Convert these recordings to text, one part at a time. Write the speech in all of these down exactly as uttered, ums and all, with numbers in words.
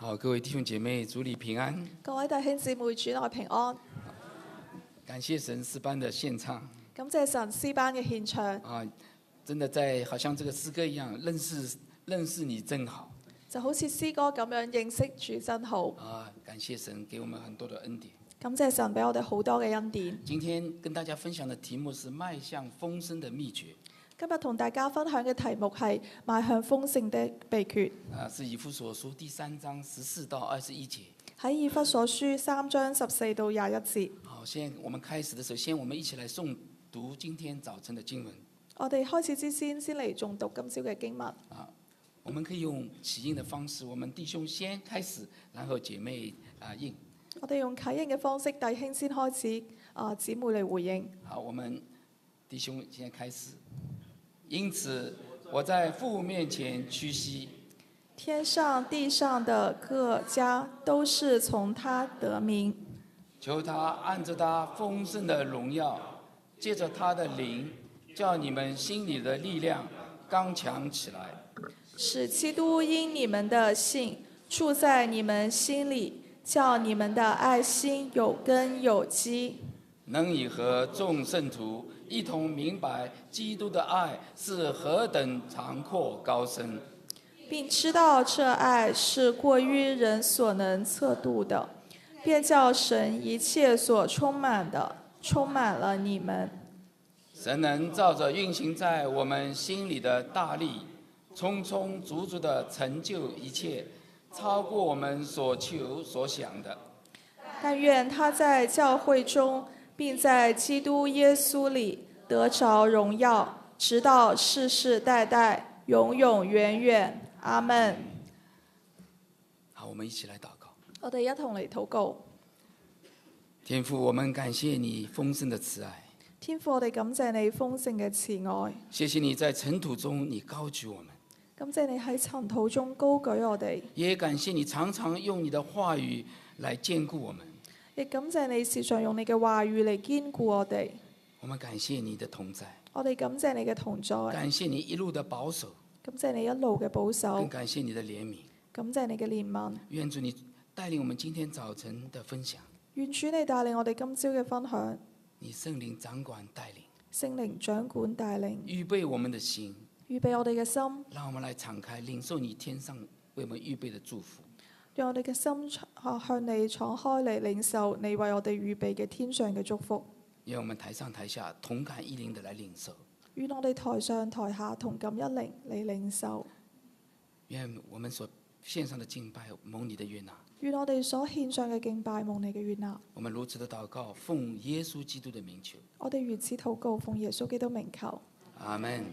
好，各位弟兄姐妹，主你平安。 各位弟兄姊妹，主內平安。 感謝神詩班的獻唱感謝神詩班嘅獻唱， 啊，真的在好像這個詩歌一樣，認識認識你真好就好似詩歌咁樣認識主真好。 啊！感謝神給我們很多的恩典。 感謝神俾我哋好多嘅恩典。 今天跟大家分享的題目是邁向豐盛的秘訣今日同大家分享嘅題目係邁向豐盛的秘訣， 啊，是以弗所書第三章十四到二十一節。 喺以弗所書三章十四到廿一節。 好，現在我們開始的時候，先我們一起來誦讀今天早晨的經文我哋開始之先，先嚟誦讀今朝嘅經文。 啊。我們可以用起應的方式，我們弟兄先開始，然後姐妹啊應。 我哋用啟應嘅方式，弟兄先開始，啊姊妹嚟回應。 好，我們弟兄現在開始。因此，我在父面前屈膝， 天上地上的各家都是從他得名， 求他按着他豐盛的榮耀，借着他的靈，叫你們心裡的力量剛強起來， 使基督因你們的信住在你們心裡，叫你們的愛心有根有基， 能以和眾聖徒一同明白基督的愛是何等長闊高深， 並知道這愛是過於人所能測度的，便叫神一切所充滿的充滿了你們。 神能照着運行在我們心裡的大力，充充足足地成就一切，超過我們所求所想的。 但願他在教會中，並在基督耶穌裡得着榮耀，直到世世代代，永永遠遠。阿們。 好，我們一起來禱告。 我哋一同嚟禱告。 天父，我們感謝你豐盛的慈愛， 天父，我哋感謝你豐盛嘅慈愛， 謝謝你在塵土中你高舉我們， 感謝你喺塵土中高舉我哋， 也感謝你常常用你的話語來堅固我們。 亦感謝你時常用你嘅話語嚟堅固我哋。 我們感謝你的同在， 我哋感謝你嘅同在， 感謝你一路的保守， 感謝你一路嘅保守更，感謝你的憐憫。 感謝你嘅憐憫。 願主你帶領我們今天早晨的分享， 願主你帶領我哋今朝嘅分享， 你聖靈掌管帶領， 聖靈掌管帶領， 預備我們的心， 預備我哋嘅心， 讓我們來敞開領受你天上為我們預備的祝福。 讓我哋嘅心向你敞開嚟領受你為我哋預備嘅天上嘅祝福。 願我們台上台下同感一靈的來領受。 願我哋台上台下同感一靈嚟領受。 願我們所獻上的敬拜蒙你的悅納。 願我哋所獻上嘅敬拜蒙你嘅悅納。 我們如此的禱告，奉耶穌基督的名求。 我哋如此禱告，奉耶穌基督名求。 阿門。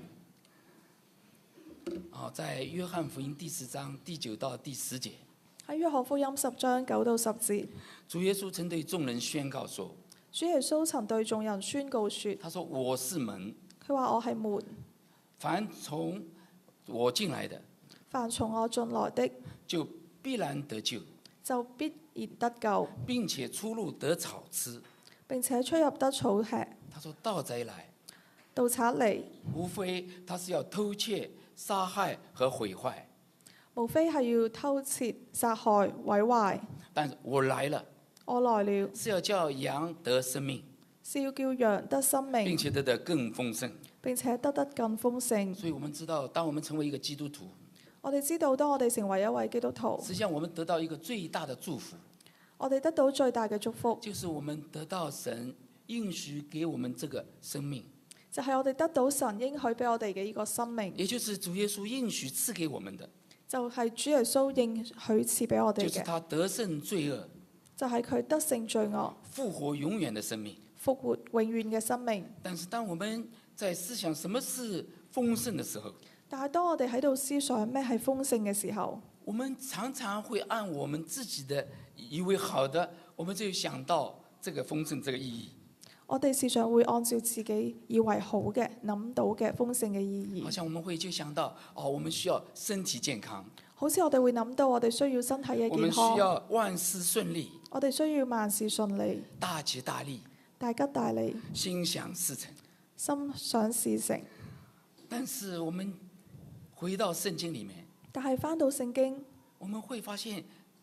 好，在約翰福音第十章第九到第十節， 喺約翰福音十章九到十節， 主耶穌曾對眾人宣告說： 主耶穌曾對眾人宣告說， 他說我是門， 佢話我係門， 凡從我進來的， 凡從我進來的， 就必然得救， 就必然得救， 並且出入得草吃。 並且出入得草吃。 他說盜賊來， 盜賊嚟， 無非他是要偷竊、殺害和毀壞。 無非係要偷竊、殺害、毀壞。 但我來了， 我來了， 是要叫羊得生命， 是要叫羊得生命， 並且得得更豐盛。 並且得得更豐盛。 所以我們知道，當我們成為一個基督徒， 我哋知道，當我哋成為一位基督徒， 實際上我們得到一個最大的祝福， 我哋得到最大嘅祝福， 就是我們得到神應許給我們這個生命， 就係我哋得到神應許俾我哋嘅呢個生命， 也就是主耶穌應許賜給我們的， 就係主耶穌應許賜俾我哋就是嘅， 他得勝罪惡、 就係佢得勝罪惡、 復活永遠的生命。 復活永遠嘅生命。 但是當我們在思想什麼是豐盛的時候， 但係當我哋喺度思想咩係豐盛嘅時候， 我們常常會按我們自己的以為好的，我們就想到這個豐盛這個意義。 我哋時常會按照自己以為好嘅諗到嘅豐盛嘅意義， 好像我們會就想到，哦，我們需要身體健康， 好似我哋會諗到我哋需要身體嘅我們需健康， 要萬事順利， 我哋需要萬事順利、 大吉大利， 大吉大利、 心想事成。 心想事成。 但是我們回到聖經裡面， 但係翻到聖經， 我們會發現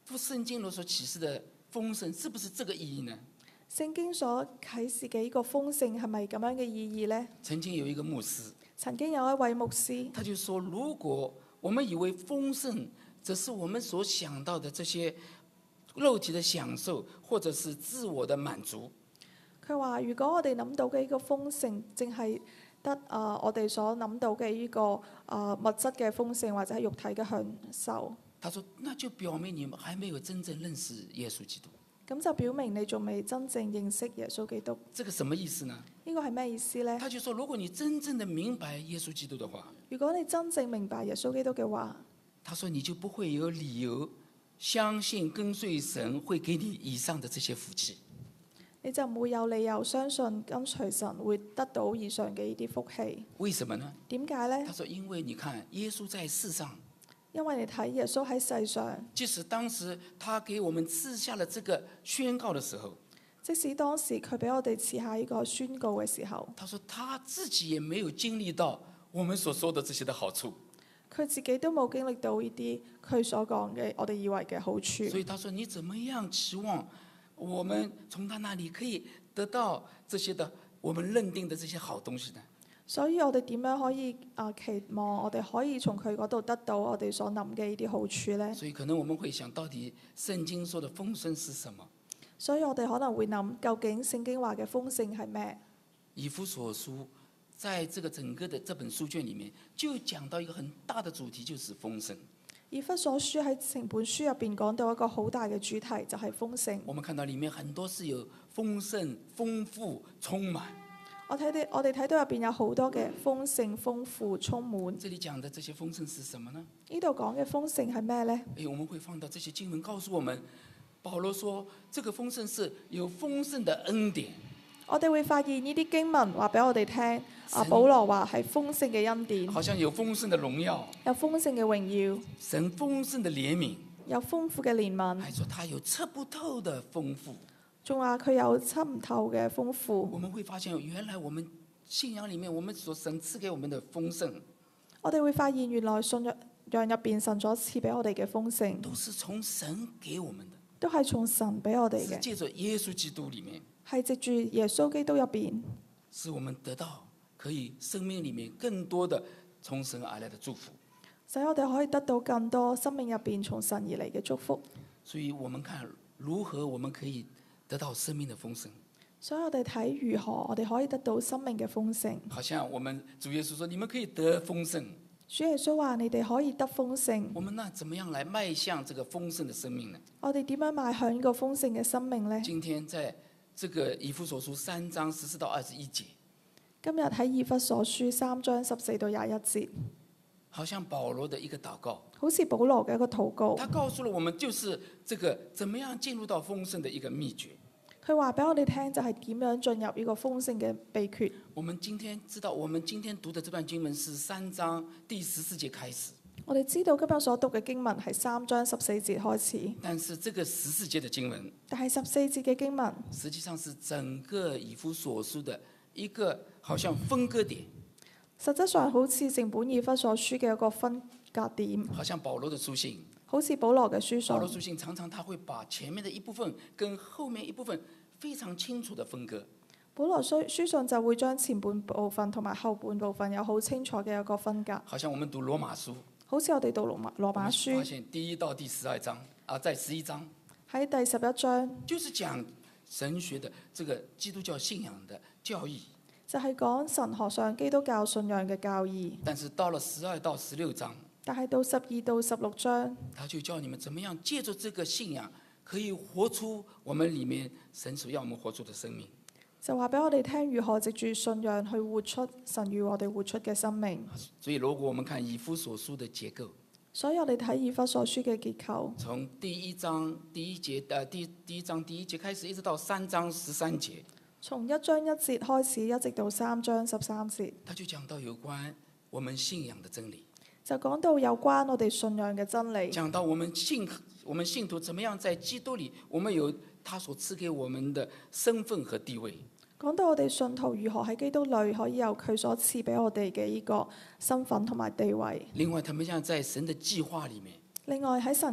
聖經所啟示的豐盛是不是這個意義呢？ 聖經所啟示嘅呢個豐盛係咪咁樣嘅意義呢？ 曾經有一個牧師， 曾經有一位牧師， 他就說：如果我們以為豐盛，只是我們所想到的這些肉體的享受，或者是自我的滿足。 佢話：如果我哋諗到嘅呢個豐盛，淨係得啊、呃、我哋所諗到嘅呢、這個啊、呃、物質嘅豐盛，或者係肉體嘅享受， 他說：那就表明你們還沒有真正認識耶穌基督。 咁就表明你仲未真正認識耶穌基督。 這個什麼意思呢？ 呢個係咩意思呢？ 他就說：如果你真正的明白耶穌基督的話， 如果你真正明白耶穌基督嘅話， 他說你就不會有理由相信跟隨神會給你以上的這些福氣。 你就唔會有理由相信跟隨神會得到以上嘅呢啲福氣。 為什麼呢？ 點解呢？ 他說：因為你看耶穌在世上， 因為你睇耶穌喺世上， 即使當時他給我們賜下了這個宣告的時候， 即使當時佢俾我哋賜下呢個宣告嘅時候， 他說他自己也沒有經歷到我們所說的這些的好處。 佢自己都冇經歷到呢啲佢所講嘅我哋以為嘅好處。 所以他說：你怎麼樣期望我們從他那裡可以得到這些的我們認定的這些好東西呢？ 所以我哋點樣可以啊期望我哋可以從佢嗰度得到我哋所諗嘅呢啲好處呢？ 所以可能我們會想，到底聖經說的豐盛是什麼？ 所以我哋可能會諗，究竟聖經話嘅豐盛係咩？ 以弗所書在這個整個的這本書卷裡面，就講到一個很大的主題，就是豐盛。 以弗所書喺成本書入邊講到一個好大嘅主題，就係豐盛。 我們看到裡面很多是有豐盛、豐富、充滿。 我睇到我哋睇到入邊有好多嘅豐盛、豐富、充滿。 這裡講的這些豐盛是什麼呢？ 呢度講嘅豐盛係咩呢？ 誒，我們會放到這些經文告訴我們，保羅說，這個豐盛是有豐盛的恩典。 我哋會發現呢啲經文話俾我哋聽，啊，保羅話係豐盛嘅恩典， 好像有豐盛的榮耀， 有豐盛嘅榮耀， 神豐盛的憐憫， 有豐富嘅憐憫， 還說他有測不透的豐富。 仲話佢有測唔透嘅豐富。 我們會發現，原來我們信仰裡面，我們所神賜給我們的豐盛， 我哋會發現原來信仰入邊神所賜俾我哋嘅豐盛， 都是從神給我們的， 都係從神俾我哋是嘅， 借着耶穌基督裡面， 係藉住耶穌基督入邊， 使我們得到可以生命裡面更多的從神而來的祝福。 使我哋可以得到更多生命入邊從神而嚟嘅祝福。 所以我們看如何我們可以得到生命的豐盛。 所以我哋睇如何我哋可以得到生命嘅豐盛。 好像我們主耶穌說：你們可以得豐盛。 主耶穌話：你哋可以得豐盛。 我們那怎麼樣來邁向這個豐盛的生命呢？ 我哋點樣邁向呢個豐盛嘅生命呢？ 今天在這個以弗所書三章十四到二十一節， 今日喺以弗所書三章十四到廿一節， 好像保羅的一個禱告， 好似保羅嘅一個禱告。 他告訴了我們，就是這個怎麼樣進入到豐盛的一個秘訣。 佢話俾我哋聽，就係點樣進入呢個豐盛嘅秘訣。 我們今天知道，我們今天讀的這段經文是三章第十四節開始。 我哋知道今日所讀嘅經文係三章十四節開始， 但是這個十四節的經文， 但係十四節嘅經文實際上是整個以弗所書的一個好像分割點。 實質上好似成本以弗所書嘅一個分隔點， 好像保羅的書信， 好似保羅嘅書保羅信。 書信常常他會把前面的一部分跟後面一部分非常清楚的分割。 保羅書書信就會將前半部分同埋後半部分有好清楚嘅一個分隔。 好像我們讀羅馬書， 好似我哋讀羅馬羅馬我們發書現第一到第十二章啊，在十一章喺第十一章就是講神學的這個基督教信仰的教義。 就係講神學上基督教信仰嘅教義， 但是到了十二到十六章， 但係到十二到十六章， 他就教你們怎麼樣借助這個信仰，可以活出我們裡面神所要我們活出的生命。 就話俾我哋聽如何藉住信仰去活出神與我哋活出嘅生命。 所以如果我們看以弗所書的結構， 所以我哋睇以弗所書嘅結構， 從第一章第一節，呃，第第一章第一節開始，一直到三章十三節， 從一章一節開始，一直到三章十三節， 他就講到有關我們信仰的真理， 就講到有關我哋信仰嘅真理， 講到我們信我們信徒怎麼樣在基督裡，我們有他所賜給我們的身份和地位。 講到我哋信徒如何喺基督裏可以有佢所賜俾我哋嘅呢個身份同埋地位。 另外，他們像在神的計劃裡面， 另外喺神嘅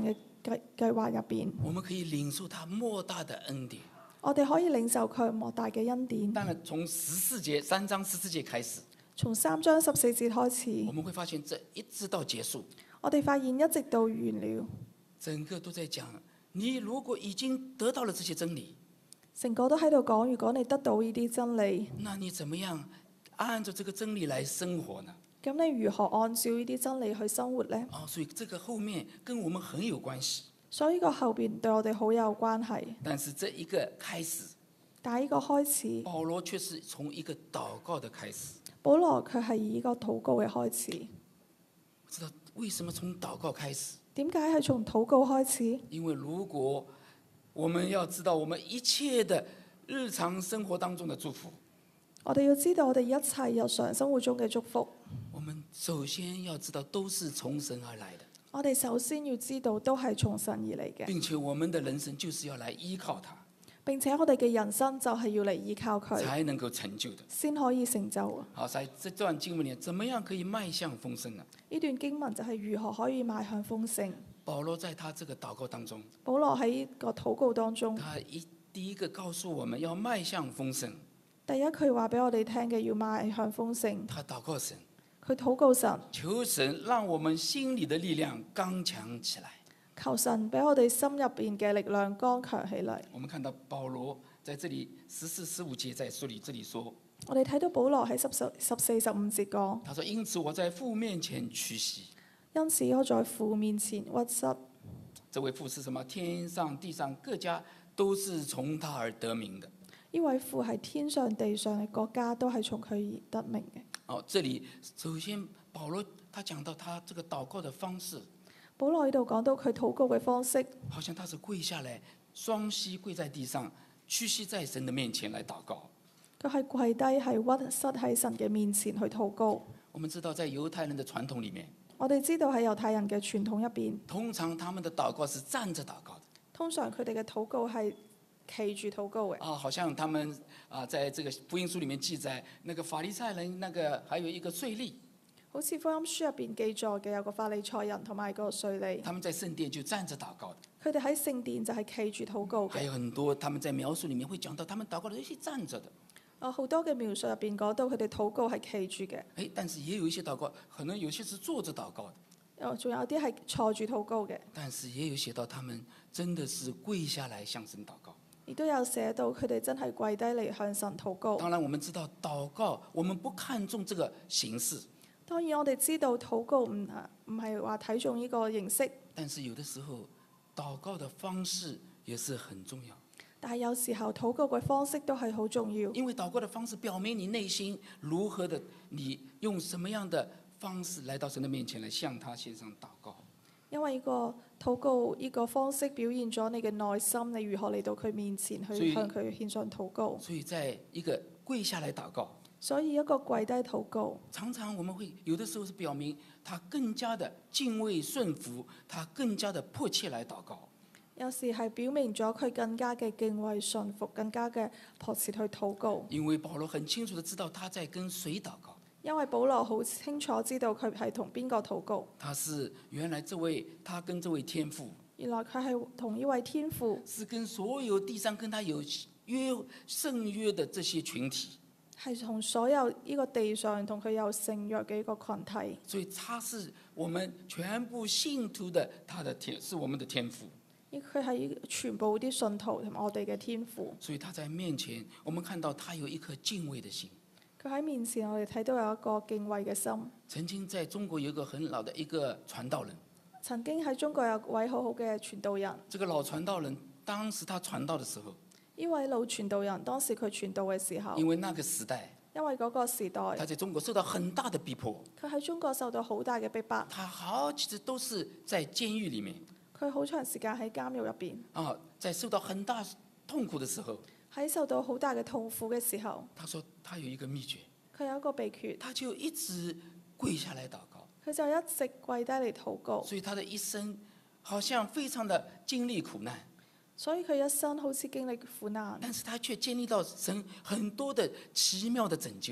計計劃入邊， 我們可以領受他莫大的恩典。 我哋可以領受佢莫大嘅恩典。 當然，從十四節三章十四節開始， 從三章十四節開始， 我們會發現這一直到結束， 我哋發現一直到完了， 整個都在講，你如果已經得到了這些真理， 成個都喺度講，如果你得到呢啲真理， 那你怎麼樣按照這個真理來生活呢？ 咁你如何按照呢啲真理去生活呢？ 哦，所以這個後面跟我們很有關係。 所以呢個後邊對我哋好有關係。 但是這一個開始， 但係呢個開始， 保羅卻是從一個禱告的開始。 保羅佢係以呢個禱告嘅開始。 知道為什麼從禱告開始？ 點解係從禱告開始？ 因為如果我們要知道我們一切的日常生活當中的祝福， 我哋要知道我哋一切日常生活中嘅祝福， 我們首先要知道都是從神而來的， 我哋首先要知道都係從神而嚟嘅， 並且我們的人生就是要來依靠他， 並且我哋嘅人生就係要嚟依靠佢， 才能夠成就的。 先可以成就。 好，在這段經文裏，怎麼樣可以邁向豐盛呢？ 呢段經文就係如何可以邁向豐盛。 保羅在他這個禱告當中， 保羅喺呢個禱告當中， 他一第一個告訴我們要邁向豐盛。 第一句話俾我哋聽嘅要邁向豐盛。 他禱告神， 佢禱告神， 求神讓我們心裏的力量剛強起來。 求神俾我哋心入邊嘅力量剛強起嚟。 我們看到保羅在這裡十四、十五節在書裡這裡說， 我哋睇到保羅喺十十十四、十五節講， 他說：因此我在父面前屈膝。 因此我在父面前屈膝。 這位父是什麼？天上地上各家都是從他而得名的。 呢位父係天上地上嘅國家都係從佢而得名嘅。 哦，這裡首先保羅他講到他這個禱告的方式， 保羅喺度講到佢禱告嘅方式， 好像他是跪下來，雙膝跪在地上，屈膝在神的面前來禱告。 佢係跪低係屈膝喺神嘅面前去禱告。 我們知道在猶太人的傳統裡面， 我哋知道喺猶太人嘅傳統入邊， 通常他們的禱告是站着禱告的。 通常佢哋嘅禱告係企住禱告嘅。 啊，好像他們啊，在這個福音書裡面記載，那個法利賽人，那個還有一個稅吏， 好似福音書入邊記載嘅有個法利賽人同埋個稅吏， 他們在聖殿就站着禱告的。 佢哋喺聖殿就係企住禱告嘅。 還有很多他們在描述裡面會講到，他們禱告的都是站着的。 啊，好多嘅描述入邊講到佢哋禱告係企住嘅。 誒，但是也有一些禱告，可能有些是坐着禱告的。 哦，仲有啲係坐住禱告嘅。 但是也有寫到他們真的是跪下來向神禱告。 亦都有寫到佢哋真係跪低嚟向神禱告。 當然，我們知道禱告，我們不看重這個形式。 當然，我哋知道禱告唔唔係話睇重呢個形式， 但是有的時候，禱告的方式也是很重要。 但係有時候禱告嘅方式都係好重要。 因為禱告的方式表明你內心如何的，你用什麼樣的方式來到神的面前來向他獻上禱告。 因為呢個禱告呢個方式表現咗你嘅內心，你如何嚟到佢面前去向佢獻上禱告。 所以在一個跪下來禱告， 所以一個跪低禱告， 常常我們會有的時候是表明他更加的敬畏順服，他更加的迫切來禱告。 有時係表明咗佢更加嘅敬畏順服，更加嘅迫切去禱告。 因為保羅很清楚的知道他在跟誰禱告。 因為保羅好清楚知道佢係同邊個禱告。 他是原來這位，他跟這位天父， 原來佢係同呢位天父， 是跟所有地上跟他有約聖約的這些群體， 係同所有呢個地上同佢有聖約嘅一個群體。 所以他是我們全部信徒的，他的天是我們的天父。 佢係全部啲信徒同埋我哋嘅天父。 所以他在面前，我們看到他有一顆敬畏的心。 佢喺面前，我哋睇到有一個敬畏嘅心。 曾經在中國有一個很老的一個傳道人， 曾經喺中國有位好好嘅傳道人。 這個老傳道人當時他傳道的時候， 呢位老傳道人當時佢傳道嘅時候， 因為那個時代， 因為嗰個時代， 他在中國受到很大的逼迫， 佢喺中國受到好大嘅逼迫。 他好幾次都是在監獄裡面。 佢好長時間喺監獄入邊， 啊，在受到很大痛苦的時候， 喺受到好大嘅痛苦嘅時候， 他說他有一個秘訣， 佢有一個秘訣， 他就一直跪下來禱告， 佢就一直跪低嚟禱告， 所以他的一生好像非常的經歷苦難， 所以佢一生好似經歷苦難， 但是他卻經歷到神很多的奇妙的拯救，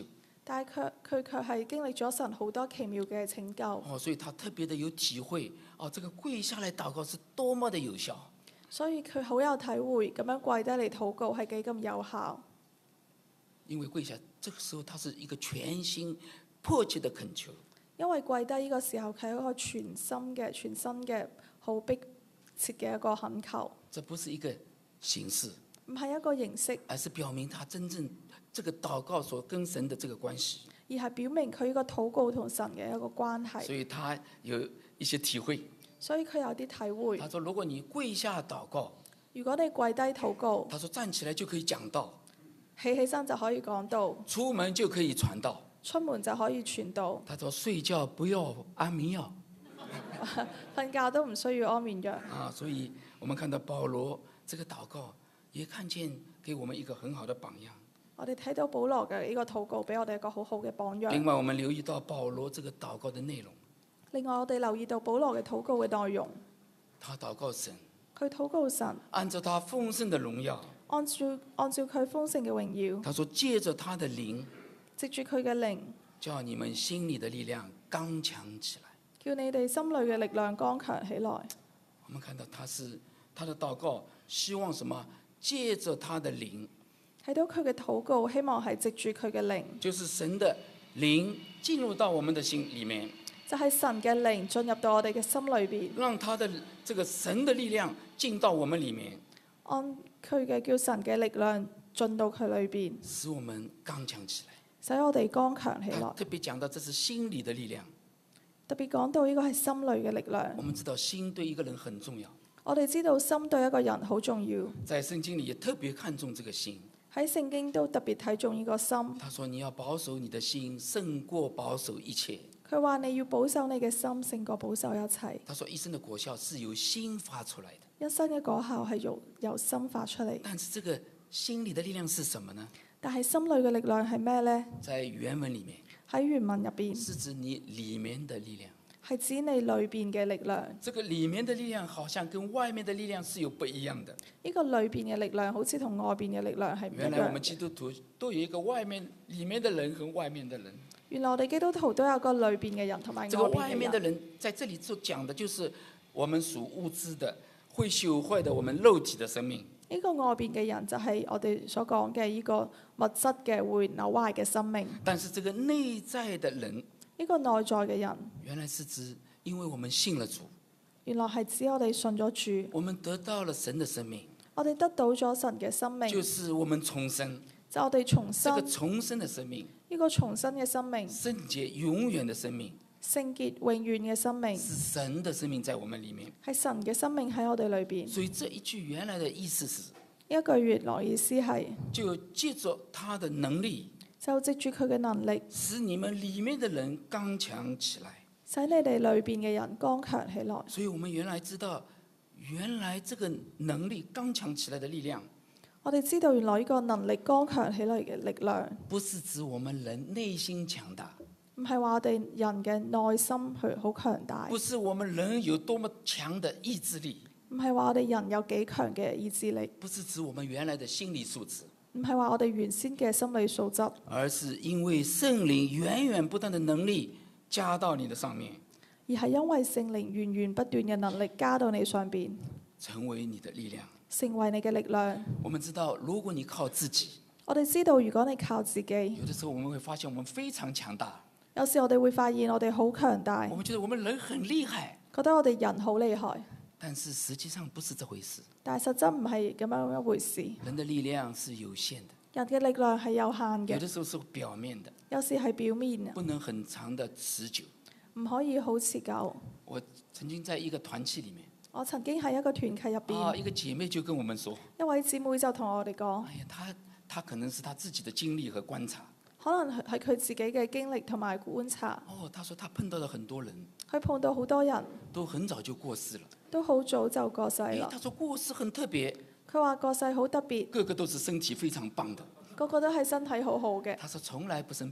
但係佢佢卻係經歷咗神好多奇妙嘅拯救， 哦，所以他特別的有體會，哦，這個跪下來禱告是多麼的有效。 所以佢好有體會咁樣跪低嚟禱告係幾咁有效。 因為跪下，這個時候他是一個全心迫切的懇求。 因為跪低呢個時候，佢係一個全心嘅、全身嘅好迫切嘅一個懇求。 這不是一個形式， 唔係一個形式， 而是表明他真正這個禱告所跟神的這個關係。 而係表明佢呢個禱告同神嘅一個關係。 所以他有一些體會。 所以佢有啲體會。 他說：如果你跪下禱告， 如果你跪低禱告， 他說站起來就可以講道， 起起身就可以講道， 出門就可以傳道。 出門就可以傳道。 他說睡覺不要安眠藥。 瞓覺都唔需要安眠藥。 啊，所以我們看到保羅這個禱告，也看見給我們一個很好的榜樣。 我哋睇到保羅嘅呢個禱告，俾我哋一個好好嘅榜樣。 另外，我們留意到保羅這個禱告的內容。 另外，我哋留意到保羅嘅禱告嘅內容。 他禱告神， 佢禱告神， 按照他豐盛的榮耀， 按照按照佢豐盛嘅榮耀。 他說借着他的靈， 藉住佢嘅靈， 叫你們心裡的力量剛強起來。 叫你哋心裏嘅力量剛強起來。 我們看到他是他的禱告，希望什麼？借着他的靈， 睇到佢嘅禱告，希望係藉住佢嘅靈， 就是神的靈進入到我們的心裡面， 就係神嘅靈進入到我哋嘅心裏邊， 讓他的這個神的力量進到我們裡面， 按佢嘅叫神嘅力量進到佢裏邊， 使我們剛強起來。 使我哋剛強起他來。 特別講到這是心裡的力量。 特別講到呢個係心裏嘅力量。 我們知道心對一個人很重要， 我哋知道心對一個人好重要， 在聖經裡也特別看重這個心。 喺聖經都特別睇重呢個心。 他說你要保守你的心，勝過保守一切。 佢話你要保守你嘅心，勝過保守一切。 他說一生的果效是由心發出來的。 一生嘅果效係由由心發出嚟。 但是這個心裡的力量是什麼呢？ 但係心裏嘅力量係咩呢？ 在原文裡面， 喺原文入邊是指你裡面的力量。 係指你裏邊嘅力量。 這個裡面的力量好像跟外面的力量是有不一樣的。 呢個裏邊嘅力量好似同外邊嘅力量係唔一原來我們樣。 基督徒都有一個外面、裡面的人和外面的人。 原來我哋基督徒都有個裏邊嘅人同埋外這個外邊嘅人。 面的人在這裡所講的就是我們屬物質的、會朽壞的我們肉體的生命。 呢個外邊嘅人就係我哋所講嘅呢個物質嘅會扭壞嘅生命。 但是這個內在的人， 呢個內在嘅人， 原來是指因為我們信了主， 原來係指我哋信咗主， 我們得到了神的生命， 我哋得到咗神嘅生命， 就是我們重生。 就我哋重生這個重生的生命， 呢個重生嘅生命， 聖潔永遠的生命， 聖潔永遠嘅生命， 是神的生命在我們裡面。 係神嘅生命喺我哋裏邊。 所以這一句原來的意思是， 呢一句原來意思係就借着他的能力， 就藉住佢嘅能力， 使你們裡面的人剛強起來。 使你哋裏邊嘅人剛強起來。 所以我們原來知道，原來這個能力剛強起來的力量， 我哋知道原來呢個能力剛強起來嘅力量， 不是指我們人內心強大， 唔係話我哋人嘅內心去好強大， 不是我們人有多麼強的意志力， 唔係話我哋人有幾強嘅意志力， 不是指我們原來的心理素質， 唔係話我哋原先嘅心理素質， 而是因為聖靈源源不斷的能力加到你的上面， 而係因為聖靈源源不斷嘅能力加到你上邊， 成為你的力量。 成為你嘅力量。 我們知道，如果你靠自己， 我哋知道如果你靠自己， 有的時候我們會發現我們非常強大， 有時我哋會發現我哋好強大我，們覺得我們人很厲害， 覺得我哋人好厲害， 但是實際上不是這回事。 但係實質唔係咁樣一回事。 人的力量是有限的， 人嘅力量係有限有嘅， 的時候是表面的， 有時係表面， 不能很長的持久。 唔可以好持久。 我曾經在一個團契裡面， 我曾經喺一個團契入邊， 啊，一個姐妹就跟我們說， 一位姊妹就同我哋講， 哎呀，她她可能是她自己的經歷和觀察。 可能係佢自己嘅經歷同埋觀察。 哦，她說她碰到了很多人， 佢碰到好多人都很早就過世了。 都好早就過世哎， 啦。 她說過世很特別， 佢話過世好特別， 個個都是身體非常棒的。 個個都係身體好好嘅。 她說從來不生病，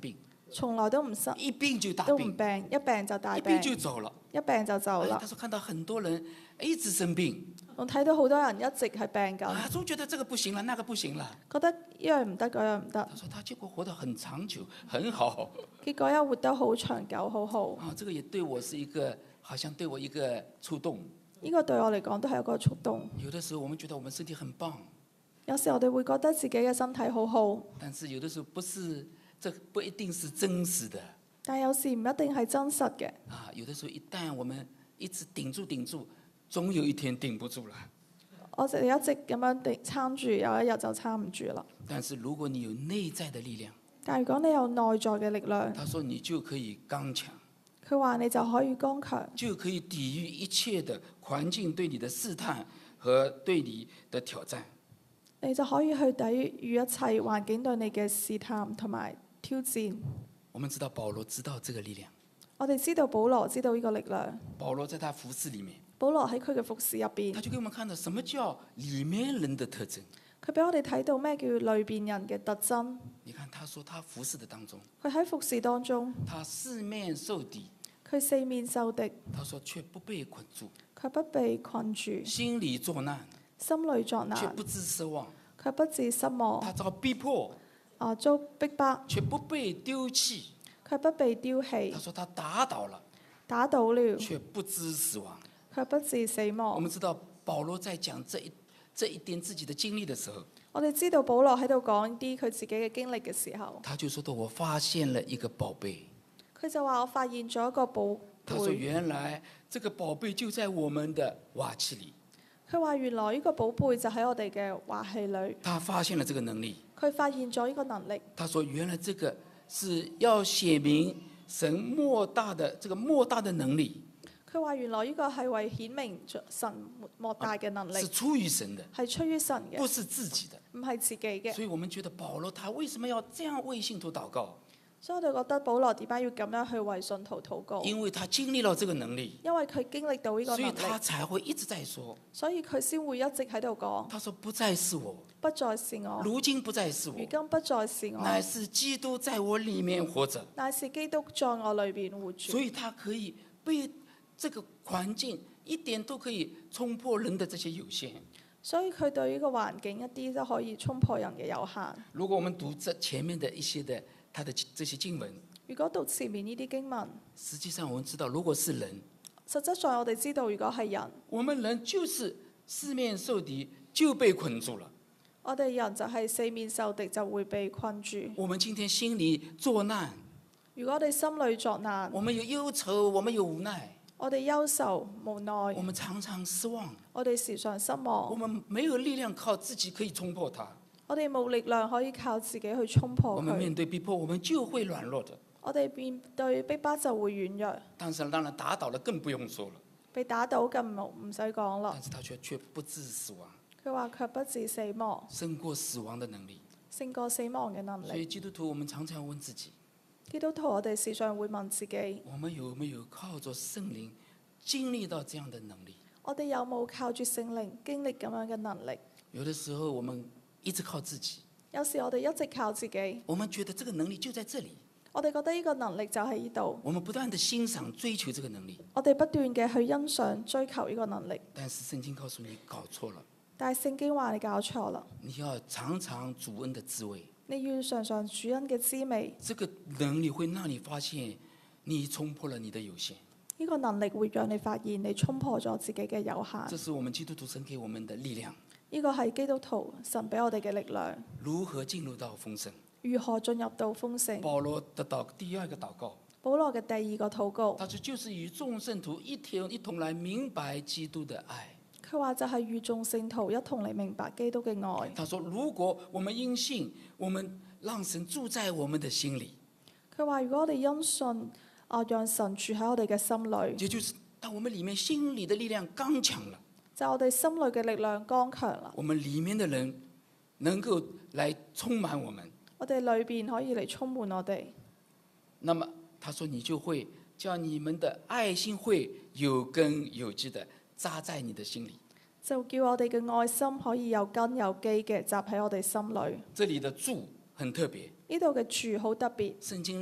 從來都唔生一病就大都唔病， 病，一病就大一病病， 就走了。 一病就走啦哎他。說看到很多人一直生病， 我睇到好多人一直係病緊， 啊，總覺得這個不行了，那個不行了。 覺得一樣唔得，嗰樣唔得， 他說他結果活得很長久，很好。 結果又活得好長久，好好。 啊，這個也對我是一個，好像對我一個觸動。 呢個對我嚟講都係一個觸動。 有的時候我們覺得我們身體很棒， 有時我哋會覺得自己嘅身體好好， 但是有的時候不是，這不一定是真實的。 但有時唔一定係真實嘅。 啊，有的時候一旦我們一直頂住頂住，總有一天頂不住了。 我哋一直咁樣地撐住，有一日就撐唔住啦。 但是如果你有內在的力量， 但如果你有內在嘅力量， 他說你就可以剛強， 佢話你就可以剛強， 就可以抵禦一切的環境對你的試探和對你的挑戰。 你就可以去抵禦一切環境對你嘅試探同埋挑戰。 我們知道保羅知道這個力量， 我哋知道保羅知道呢個力量， 保羅在他服事裡面， 保羅喺佢嘅服侍入邊他，就給我們看到什麼叫裡面人的特徵。 佢俾我哋睇到咩叫裏邊人嘅特徵。 你看，他說他服事的當中， 佢喺服侍當中， 他四面受敵， 佢四面受敵， 他說卻不被捆住， 佢不被困住， 心裡作難， 心裏作難， 卻不致失望。 佢不致失望， 他遭逼迫， 啊遭逼迫， 卻不被丟棄。 佢不被丟棄他，說他打倒了， 打倒了， 卻不致死亡。 佢不致死我亡。 們知道保羅在講這一這一點自己的經歷的時候， 我哋知道保羅喺度講啲佢自己嘅經歷嘅時候， 他就說到我發現了一個寶貝。 佢就話我發現咗一個寶他說貝。 原來這個寶貝就在我們的瓦器裡。 佢話原來呢個寶貝就喺我哋嘅瓦器裏。 他發現了這個能力。 佢發現咗呢個能力。 他說原來這個是要寫明神莫大的這個莫大的能力， 佢話原來呢個係為顯明神莫大嘅能力， 是出於神的， 係出於神嘅， 不是自己的。 唔係自己嘅。 所以我們覺得保羅他為什麼要這樣為信徒禱告？ 所以我哋覺得保羅點解要咁樣去為信徒禱告？ 因為他經歷了這個能力， 因為佢經歷到呢個能所以他力， 才會一直在說。 所以佢先會一直喺度講， 他說不再是我， 不再是我， 如今不再是我如，今不再是我， 乃是基督在我裡面活着。 乃是基督在我裏邊活住。 所以他可以被這個環境一點都可以衝破人的這些有限。 所以佢對呢個環境一啲都可以衝破人嘅有限。 如果我們讀這前面的一些的他的這些經文， 如果讀前面呢啲經文， 實際上我們知道，如果是人， 實質上我哋知道，如果係人， 我們人就是四面受敵就被捆住了。 我哋人就係四面受敵就會被困住。 我們今天心裡作難， 如果我哋心裏作難， 我們有憂愁，我們有無奈， 我哋憂愁無奈， 我們常常失望， 我哋時常失我望， 們沒有力量靠自己可以衝破它。 我哋冇力量可以靠自己去衝破我們面佢。 對逼迫，我們就會軟弱的。 我哋面對逼迫就會軟弱， 但是當然打倒了更不用說了， 被打倒更唔唔使講啦但。是他卻卻不致死亡， 佢話卻不致死亡， 勝過死亡的能力。 勝過死亡嘅能所以力。 基督徒，我們常常問自己， 基督徒我哋時常會問自己， 我們有沒有靠着聖靈經歷到這樣的能力？ 我哋有冇靠住聖靈經歷咁樣嘅能力？ 有的時候我們一直靠自己， 有時我哋一直靠自己， 我們覺得這個能力就在這裡， 我哋覺得呢個能力就喺呢度， 我們不斷地欣賞追求這個能力， 我哋不斷嘅去欣賞追求呢個能力。 但是聖經告訴你搞錯了， 但係聖經話你搞錯啦， 你要嘗嘗主恩的滋味， 你要嘗嘗主恩嘅滋味。 這個能力會讓你發現你衝破了你的有限。 呢個能力會讓你發現你衝破咗自己嘅有限。 這是我們基督徒神給我們的力量。 呢個係基督徒神俾我哋嘅力量。 如何進入到豐盛？ 如何進入到豐盛？ 保羅的禱第二個禱告， 保羅嘅第二個禱告， 他說就是與眾聖徒一同一同來明白基督的愛。 佢話就係與眾聖徒一同嚟明白基督嘅愛。 他說如果我們因信，我們讓神住在我們的心裡。 佢話如果我哋因信啊，讓神住喺我哋嘅心裏， 也就是當我們裡面心裡的力量剛強了， 就我哋心裏嘅力量剛強啦， 我們裡面的人能夠來充滿我們。 我哋裏邊可以嚟充滿我哋。 那麼他說你就會叫你們的愛心會有根有基的扎在你的心裡。 就叫我哋嘅愛心可以有根有基嘅扎喺我哋心裏。 這裡的住很特別， 呢度嘅住好特別， 聖經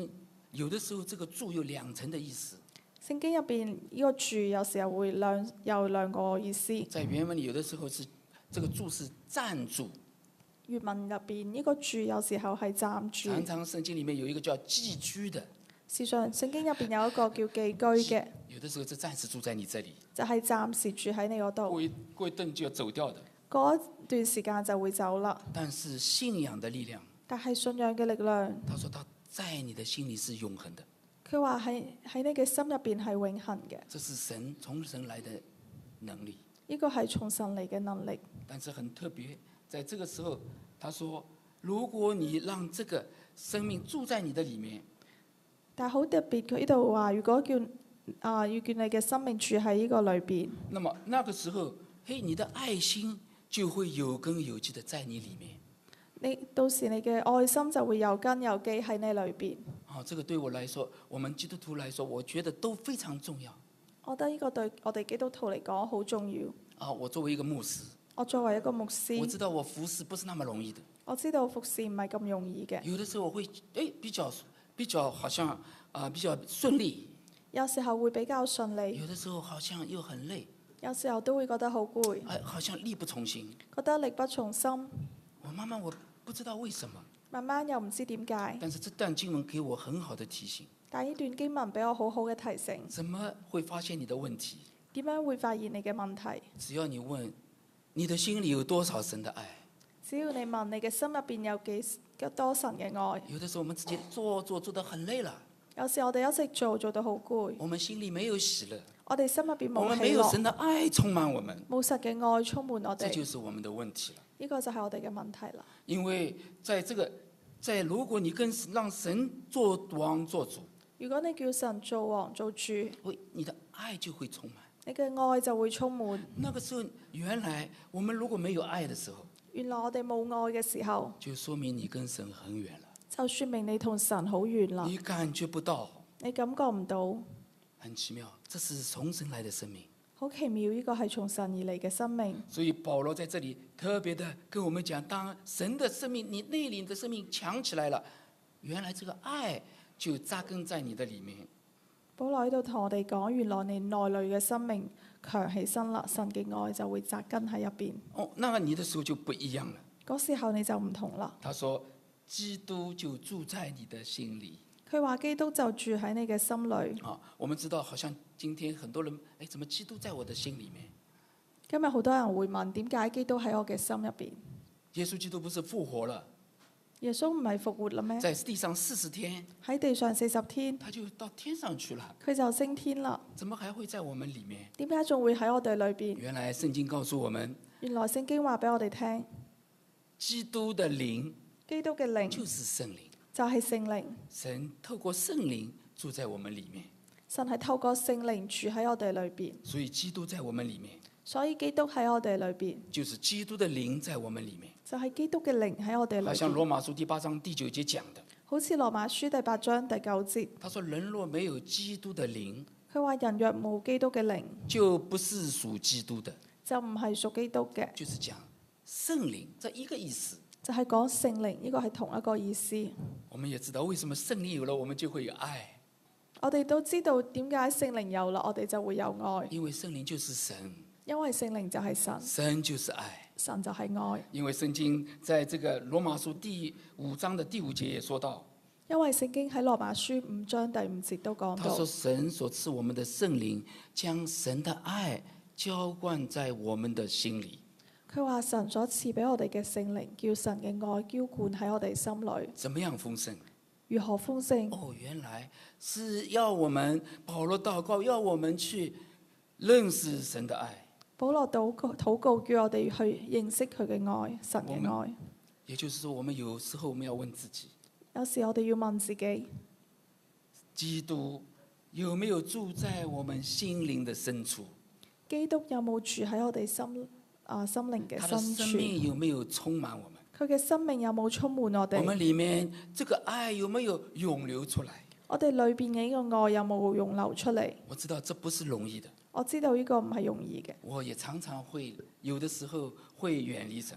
有的時候這個住有兩層的意思， 聖經入邊呢個住有時候會兩有兩個意思。 在原文裡有的時候是這個住是暫住， 原文入邊呢個住有時候係暫住。 常常聖經裡面有一個叫寄居的， 事實上聖經入邊有一個叫寄居嘅， 有的時候就暫時住在你這裡， 就係暫時住喺你嗰度， 過一過一陣就要走掉的。 過一段時間就會走啦。 但是信仰的力量， 但係信仰嘅力量， 他說他在你的心裡是永恆的， 佢話喺喺你嘅心入邊係永恆嘅。 這是神從神來的能力。 呢個係從神嚟嘅能力。 但是很特別，在這個時候，他說：如果你讓這個生命住在你的裡面， 但係好特別，佢呢度話，如果叫啊、呃、要叫你嘅生命住喺呢個裏邊， 那麼那個時候，嘿，你的愛心就會有根有基的在你裡面。 你到時你嘅愛心就會有根有基喺你裏邊。 啊，這個對我來說，我們基督徒來說，我覺得都非常重要。 我覺得呢個對我哋基督徒嚟講好重要。 啊，我作為一個牧師， 我作為一個牧師， 我知道我服侍不是那麼容易的。 我知道服侍唔係咁容易嘅。 有的時候我會誒比較比較好像啊、呃、比較順利， 有時候會比較順利， 有的時候好像又很累， 有時候都會覺得好攰， 哎，好像力不從心。 覺得力不從心。 我慢慢我不知道為什麼， 慢慢又唔知點解。 但是這段經文給我很好的提醒。 但係呢段經文俾我好好嘅提醒。 怎麼會發現你的問題？ 點樣會發現你嘅問題？ 只要你問，你的心裡有多少神的愛？ 只要你問你嘅心入邊有幾多神嘅愛。 有的時候我們自己做做做得很累了， 有時我哋一直做做到好攰， 我們心裡沒有喜樂， 我哋心入邊我冇喜樂， 們沒有神的愛充滿我們， 冇神嘅愛充滿我這哋， 就是我們的問題了。 呢個就係我哋嘅問題啦。 因為在這個，在如果你跟讓神做王做主， 如果你叫神做王做主， 會你的愛就會充滿。 你嘅愛就會充滿。 那個時候，原來我們如果沒有愛的時候， 原來我哋冇愛嘅時候， 就說明你跟神很遠了， 就說明你同神好遠啦。 你感覺不到， 你感覺唔到， 很奇妙，這是從神來的生命。 好奇妙，呢個係從神而嚟嘅生命。 所以保羅在這裡特別的跟我們講，當神的生命，你內裡的生命強起來了，原來這個愛就扎根在你的裡面。 保羅喺度同我哋講，原來你內裏嘅生命強起身啦，神嘅愛就會扎根喺入邊。 哦，那麼你的時候就不一樣了。 嗰時候你就唔同啦。 他說，基督就住在你的心裡。 佢話基督就住喺你嘅心裏。 啊，我們知道，好像今天很多人，誒，怎麼基督在我的心裡面？ 今日好多人會問，點解基督喺我嘅心入邊？ 耶穌基督不是復活了？ 耶穌唔係復活啦咩？ 在地上四十天， 喺地上四十天， 他就到天上去了。 佢就升天啦。 怎麼還會在我們裡面？ 點解仲會喺我哋裏邊？ 原來聖經告訴我們， 原來聖經話俾我哋聽， 基督的靈基督嘅靈就是聖靈。 就係聖靈。 神透過聖靈住在我們裡面， 神係透過聖靈住喺我哋裏邊， 所以基督在我們裡面， 所以基督喺我哋裏邊， 就是基督的靈在我們裡面。 就係基督嘅靈喺我哋裏好像邊。 羅馬書第八章第九節講的， 好似羅馬書第八章第九節， 他說人若沒有基督的靈， 佢話人若冇基督嘅靈， 就不是屬基督的。 就唔係屬基督嘅， 就是講聖靈這一個意思。 就係講聖靈，呢個係同一個意思。 我們也知道為什麼聖靈有了，我們就會有愛。 我哋都知道點解聖靈有啦，我哋就會有愛。 因為聖靈就是神， 因為聖靈就係神， 神就是愛。 神就係愛。 因為聖經在這個羅馬書第五章的第五節也說到， 因為聖經喺羅馬書五章第五節都講到， 他說神所賜我們的聖靈，將神的愛澆灌在我們的心裡。 佢話神所賜俾我哋嘅聖靈，叫神嘅愛澆灌喺我哋心裏。 怎麼樣豐盛？ 如何豐盛？ 哦，原來是要我們保羅禱告，要我們去認識神的愛。 保羅禱告禱告，叫我哋去認識佢嘅愛，神嘅愛。 也就是說，我們有時候我們要問自己， 有時我哋要問自己， 基督有沒有住在我們心靈的深處？ 基督有冇住喺我哋心啊心靈嘅他的深生命處？ 有沒有充滿我們？ 佢嘅生命有冇充滿我我們哋？ 裡面這個愛有沒有湧流出來？ 我哋裏邊嘅呢個愛有冇湧流出嚟？ 我知道這不是容易的， 我知道呢個唔係容易嘅。 我也常常會有的時候會遠離神。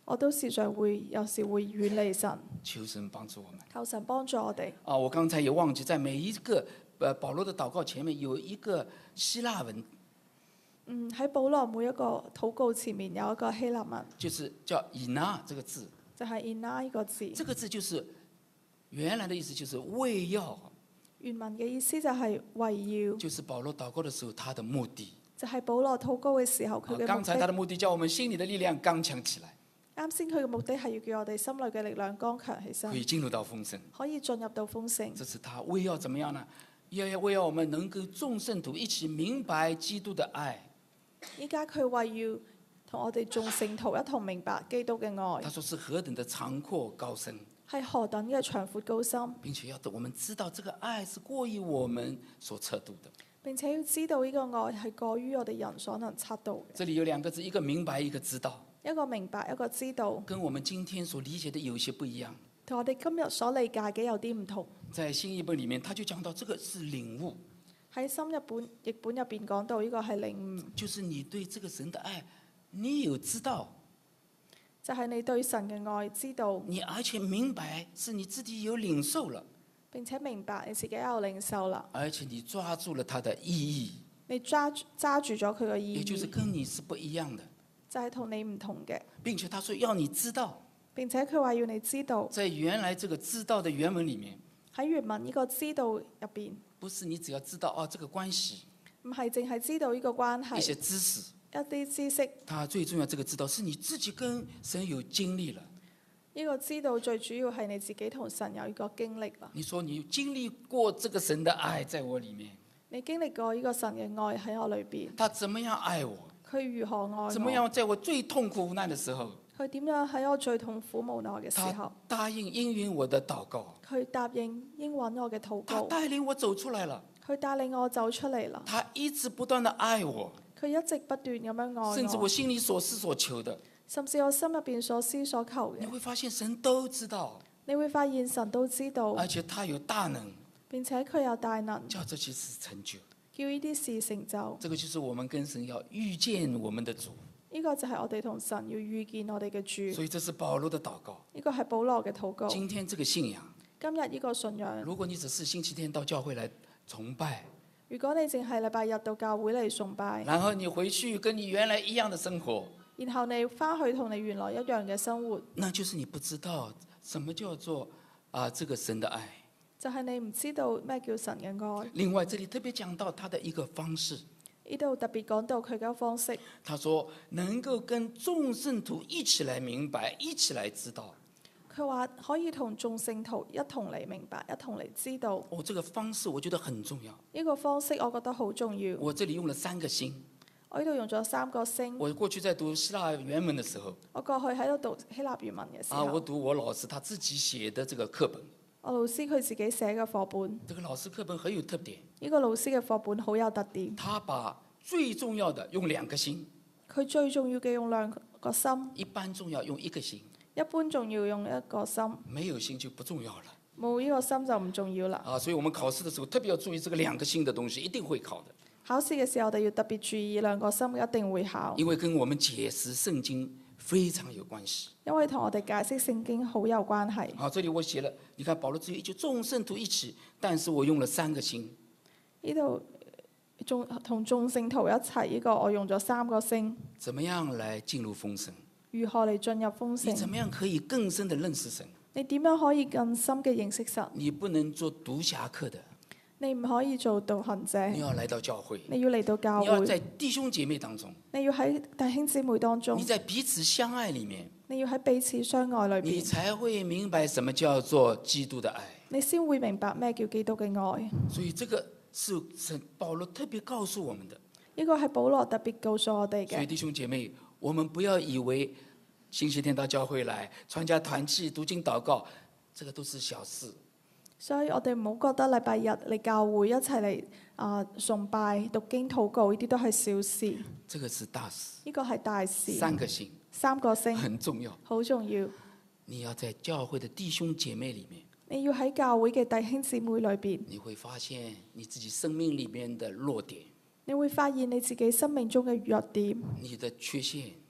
我都時常會有時會遠離神， 求神幫助我們。 求神幫助我哋。 啊，我剛才也忘記，在每一個呃保羅的禱告前面有一個希臘文， 嗯，喺保羅每一個禱告前面有一個希臘文， 就是叫以拿這個字。 就係 ina 呢個字。 這個字就是原來的意思，就是為要， 原文嘅意思就係為要， 就是保羅禱告的時候他的目的。 就係保羅禱告嘅時候佢嘅目的。 剛才他的目的叫我們心裡的力量剛強起來， 啱先佢嘅目的係要叫我哋心裏嘅力量剛強起身可，以進入到豐盛。 可以進入到豐盛。 這是他為要怎麼樣呢？要要為要我們能夠眾聖徒一起明白基督的愛。 依家佢為要同我哋眾聖徒一同明白基督嘅愛他說是何等的長闊高深， 係何等嘅長闊高深， 並且要我們知道這個愛是過於我們所測度的。 並且要知道呢個愛係過於我哋人所能測度嘅。 這裡有兩個字，一個明白，一個知道， 一個明白，一個知道， 跟我們今天所理解的有些不一樣。 同我哋今日所理解嘅有啲唔同。 在新譯本裡面，他就講到這個是領悟， 喺新日本譯本入邊講到呢個係領悟， 就是你對這個神的愛，你有知道， 就係你對神嘅愛知道， 你而且明白是你自己有領受了， 並且明白你自己有領受啦， 而且你抓住了它的意義， 你揸住揸住咗佢嘅意也就是義， 跟你是不一樣的， 就係同你唔同嘅。 並且他說要你知道， 並且佢話要你知道， 在原來這個知道的原文裡面， 喺原文呢個知道入邊， 不是你只要知道哦這個關係， 唔係淨係知道呢個關一些係， 知識， 一啲知識。 它最重要這個知道是你自己跟神有經歷了。 呢個知道最主要係你自己同神有一個經歷啦。 你說你經歷過這個神的愛在我裡面， 你經歷過呢個神嘅愛喺我裏邊， 他怎麼樣愛我？ 佢如何愛我？ 怎麼樣在我最痛苦無奈的時候， 佢點樣喺我最痛苦無奈嘅時候他，答應應允我的禱告， 佢答應應允我嘅禱他告， 帶領我走出來了， 佢帶領我走出嚟啦。 他一直不斷的愛我， 佢一直不斷咁樣愛甚至我我， 心裡所思所求的， 甚至我心入邊所思所求嘅， 你會發現神都知道， 你會發現神都知道， 而且他有大能， 並且佢有大能， 叫這些事成就。 叫呢啲事成就。 這個就是我們跟神要遇見我們的主， 呢個就係我哋同神要遇見我哋嘅主。 所以這是保羅的禱告。 呢個係保羅嘅禱告。 今天這個信仰， 今日呢個信仰， 如果你只是星期天到教會來崇拜， 如果你淨係禮拜日到教會嚟崇拜， 然後你回去跟你原來一樣的生活， 然後你翻去同你原來一樣嘅生活， 那就是你不知道什麼叫做啊這個神的愛。 就係你唔知道咩叫神嘅愛。 另外，這裡特別講到他的一個方式， 呢度特別講到佢嘅方式， 他說能夠跟眾聖徒一起來明白，一起來知道。 佢話可以同眾聖徒一同嚟明白，一同嚟知道。 哦，這個方式我覺得很重要。 呢個方式我覺得好重要。 我這裡用了三個星。 我呢度用咗三個星。 我過去在讀希臘原文的時候， 我過去喺度讀希臘原文嘅時啊，我候， 讀我老師他自己寫的這個課本。 我老師佢自己寫嘅課本， 這個老師課本很有特點， 呢個老師嘅課本好有特點。 他把最重要的用兩個星， 佢最重要嘅用兩個心， 一般重要用一個星， 一般重要用一個心， 沒有星就不重要了。 冇呢個心就唔重要啦。 啊，所以我們考試的時候特別要注意這個兩個星的東西，一定會考的， 考試嘅時候，我哋要特別注意兩個心，一定會考， 因為跟我們解釋聖經非常有關係。 因為同我哋解釋聖經好有關係。 好，這裡我寫了，你看保羅只有一句眾聖徒一起，但是我用了三個星。 呢度眾同眾聖徒一齊，呢個我用咗三個星。 怎麼樣來進入豐盛？ 如何嚟進入豐你怎盛？ 麼樣可以更深的認識神？ 你點樣可以更深嘅認識神？ 你不能做獨俠客的， 你唔可以做導行者， 你要來到教會， 你要嚟到教你要會， 在弟兄姐妹當中， 你要喺弟兄姊妹當中你，在彼此相愛裡面， 你要喺彼此相愛裏你邊， 才會明白什麼叫做基督的愛。 你先會明白咩叫基督嘅愛。 所以這個是神保羅特別告訴我們的。 呢個係保羅特別告訴我哋嘅。 所以弟兄姐妹，我們不要以為星期天到教會來參加團契、讀經、禱告，這個都是小事。 所以我哋唔好覺得禮拜日嚟教會一齊嚟啊崇拜、讀經、禱告呢啲都係小事。 這個是大事。 呢個係大事。 三個星三個星很重要。 好重要。 你要在教會的弟兄姐妹裡面， 你要喺教會嘅弟兄姊妹裏邊， 你會發現你自己生命裡面的弱點， 你會發現你自己生命中嘅弱點、 你的缺陷，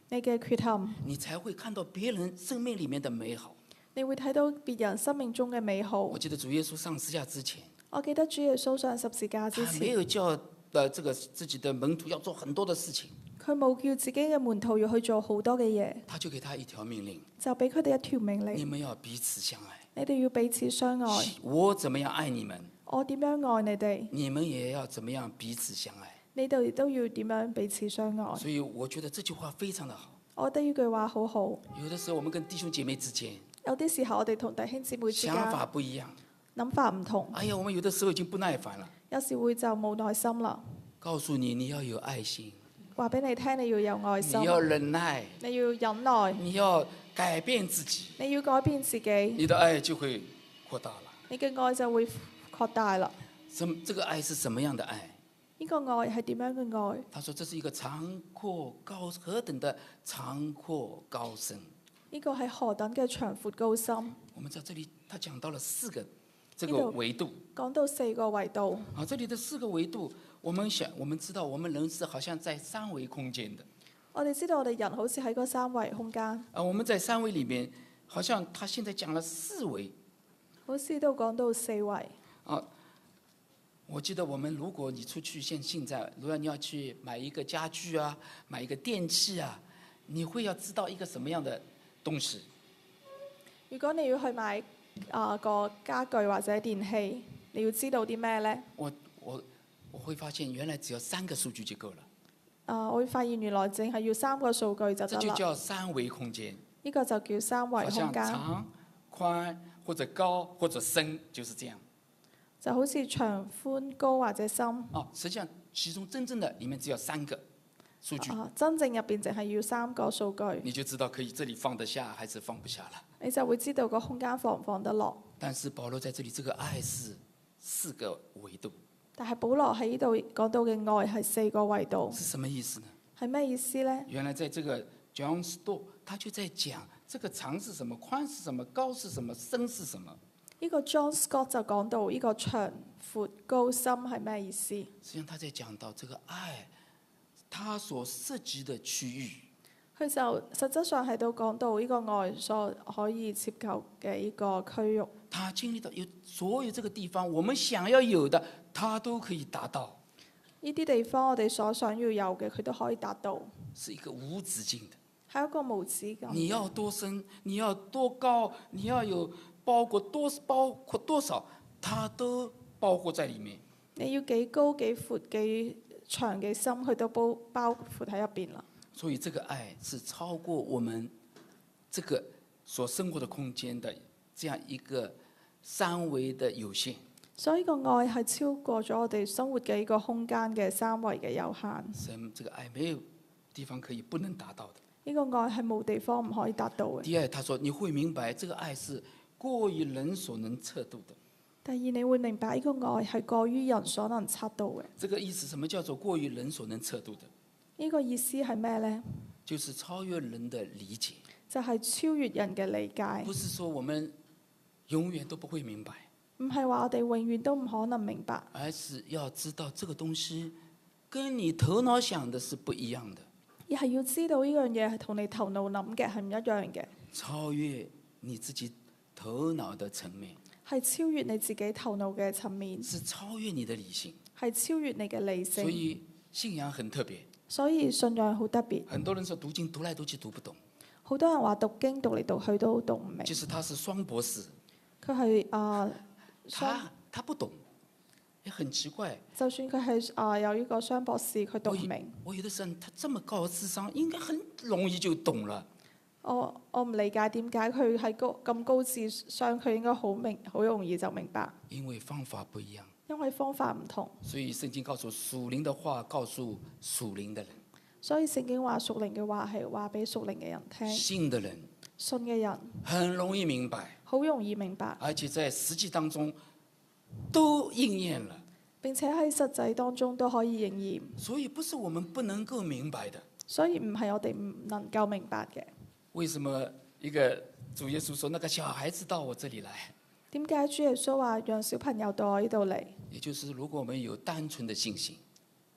你嘅缺陷， 你才會看到別人生命裡面的美好。 你會睇到別人生命中嘅美好。 我記得主耶穌上十字架之前， 我記得主耶穌上十字架之他沒前， 有叫呃這個自己的門徒要做很多的事情， 佢冇叫自己嘅門徒要去做好多嘅嘢， 他就給他一條命令： 就俾佢哋一條命你令， 們要彼此相愛。 你哋要彼此相愛。 我怎麼樣愛你們， 我點樣愛你哋， 你們也要怎麼樣彼此相愛。 你哋都要點樣彼此相愛。 所以我覺得這句話非常的好。 我覺得呢句話好好。 有的時候我們跟弟兄姐妹之間有啲時候我哋同弟兄姊妹之間想法不一樣， 諗法唔同， 哎呀，我們有的時候已經不耐煩了。 有時會就冇耐心啦。 告訴你，你要有愛心， 話俾你聽，你要有愛心， 你要忍耐， 你要忍耐， 你要改變自己， 你要改變自己， 你的愛就會擴大了。 你嘅愛就會擴大啦。 什麼？這個愛是什麼樣的愛？ 呢個愛係點樣嘅愛？ 他說這是一個長闊高何等的長闊高深。 呢個係何等嘅長闊高深？ 我們在這裡，他講到了四個這個維度。 講到四個維度。 啊，這裡的四個維度，我們想，我們知道，我們人是好像在三維空間的。 我哋知道我哋人好似喺個三維空間。 啊，我們在三維裡面，好像他現在講了四維。 好似都講到四維。 啊，我記得我們如果你出去，現現在如果你要去買一個家具啊，買一個電器啊，你會要知道一個什麼樣的東西？ 如果你要去買啊、呃、個家具或者電器，你要知道啲咩呢？ 我我我會發現原來只要三個數據就夠了。 啊、呃，我會發現原來淨係要三個數據就這就得啦。 叫三維空間。 呢個就叫三維好空像間。 長、寬或者高或者深，就是這樣。 就好似長、寬、高或者深。 哦，實際上其中真正的裡面只有三個數據。 啊，真正入邊淨係要三個數據。 你就知道可以這裡放得下還是放不下了。 你就會知道個空間放唔放得落。 但是保羅在這裡，這個愛是四個維度。 但係保羅喺呢度講到嘅愛係四個維度。 是什麼意思呢？ 係咩意思呢？ 原來在這個 John Stott，他就在講這個長是什麼，寬是什麼，高是什麼，深是什麼。 呢個 John Scott 就講到呢個長、闊、高、深係咩意思？ 實際上他在講到這個愛，他所涉及的區域。 佢就實質上喺度講到呢個愛所可以涉及嘅呢個區域。 他經歷到有所有這個地方，我們想要有的，他都可以達到。 呢啲地方我哋所想要有嘅，佢都可以達到。 是一個無止境的。 係一個無止境。 你要多深，你要多高，你要有包括多包括多少，它都包括在裡面。 你要幾高幾闊幾長幾深，佢都包包括喺入邊啦。 所以這個愛是超過我們這個所生活的空間的這樣一個三維的有限。 所以個愛係超過咗我哋生活嘅呢個空間嘅三維嘅有限。 神這個愛沒有地方可以不能達到的。 呢個愛係冇地方唔可以達到嘅。 第二，他說你會明白，這個愛是過於人所能測度的。 第二，你會明白呢個愛係過於人所能測度嘅。 這個意思，什麼叫做過於人所能測度的？ 呢個意思係咩呢？ 就是超越人的理解。 就係超越人嘅理解。 不是說我們永遠都不會明白。 唔係話我哋永遠都唔可能明白。 而是要知道這個東西跟你頭腦想的是不一樣的。 而係要知道呢樣嘢係同你頭腦諗嘅係唔一樣嘅。 超越你自己頭腦的層面。 係超越你自己頭腦嘅層面。 是超越你的理性。 係超越你嘅理性。 所以信仰很特別。 所以信仰好特別。 很多人說讀經讀來讀去讀不懂。 好多人話讀經讀嚟讀去都讀唔明。 其實他是雙博士。 佢係啊， 他他不懂，也很奇怪。 就算佢係啊有呢個雙博士，佢讀唔明。 我有的時候，他這麼高的智商，應該很容易就懂了。 我我唔理解點解佢係高咁高智商，佢應該好明好容易就明白。 因為方法不一樣。 因為方法唔同。 所以聖經告訴屬靈的話，告訴屬靈的人。 所以聖經話屬靈嘅話係話俾屬靈嘅人聽。 信的人。 信嘅人。 很容易明白。 好容易明白。 而且在實際當中都應驗了。 並且喺實際當中都可以應驗。 所以不是我們不能夠明白的。 所以唔係我哋唔能夠明白嘅。 為什麼一個主耶穌說那個小孩子到我這裡來？ 點解主耶穌話讓小朋友到我呢度嚟？ 也就是如果我們有單純的信心，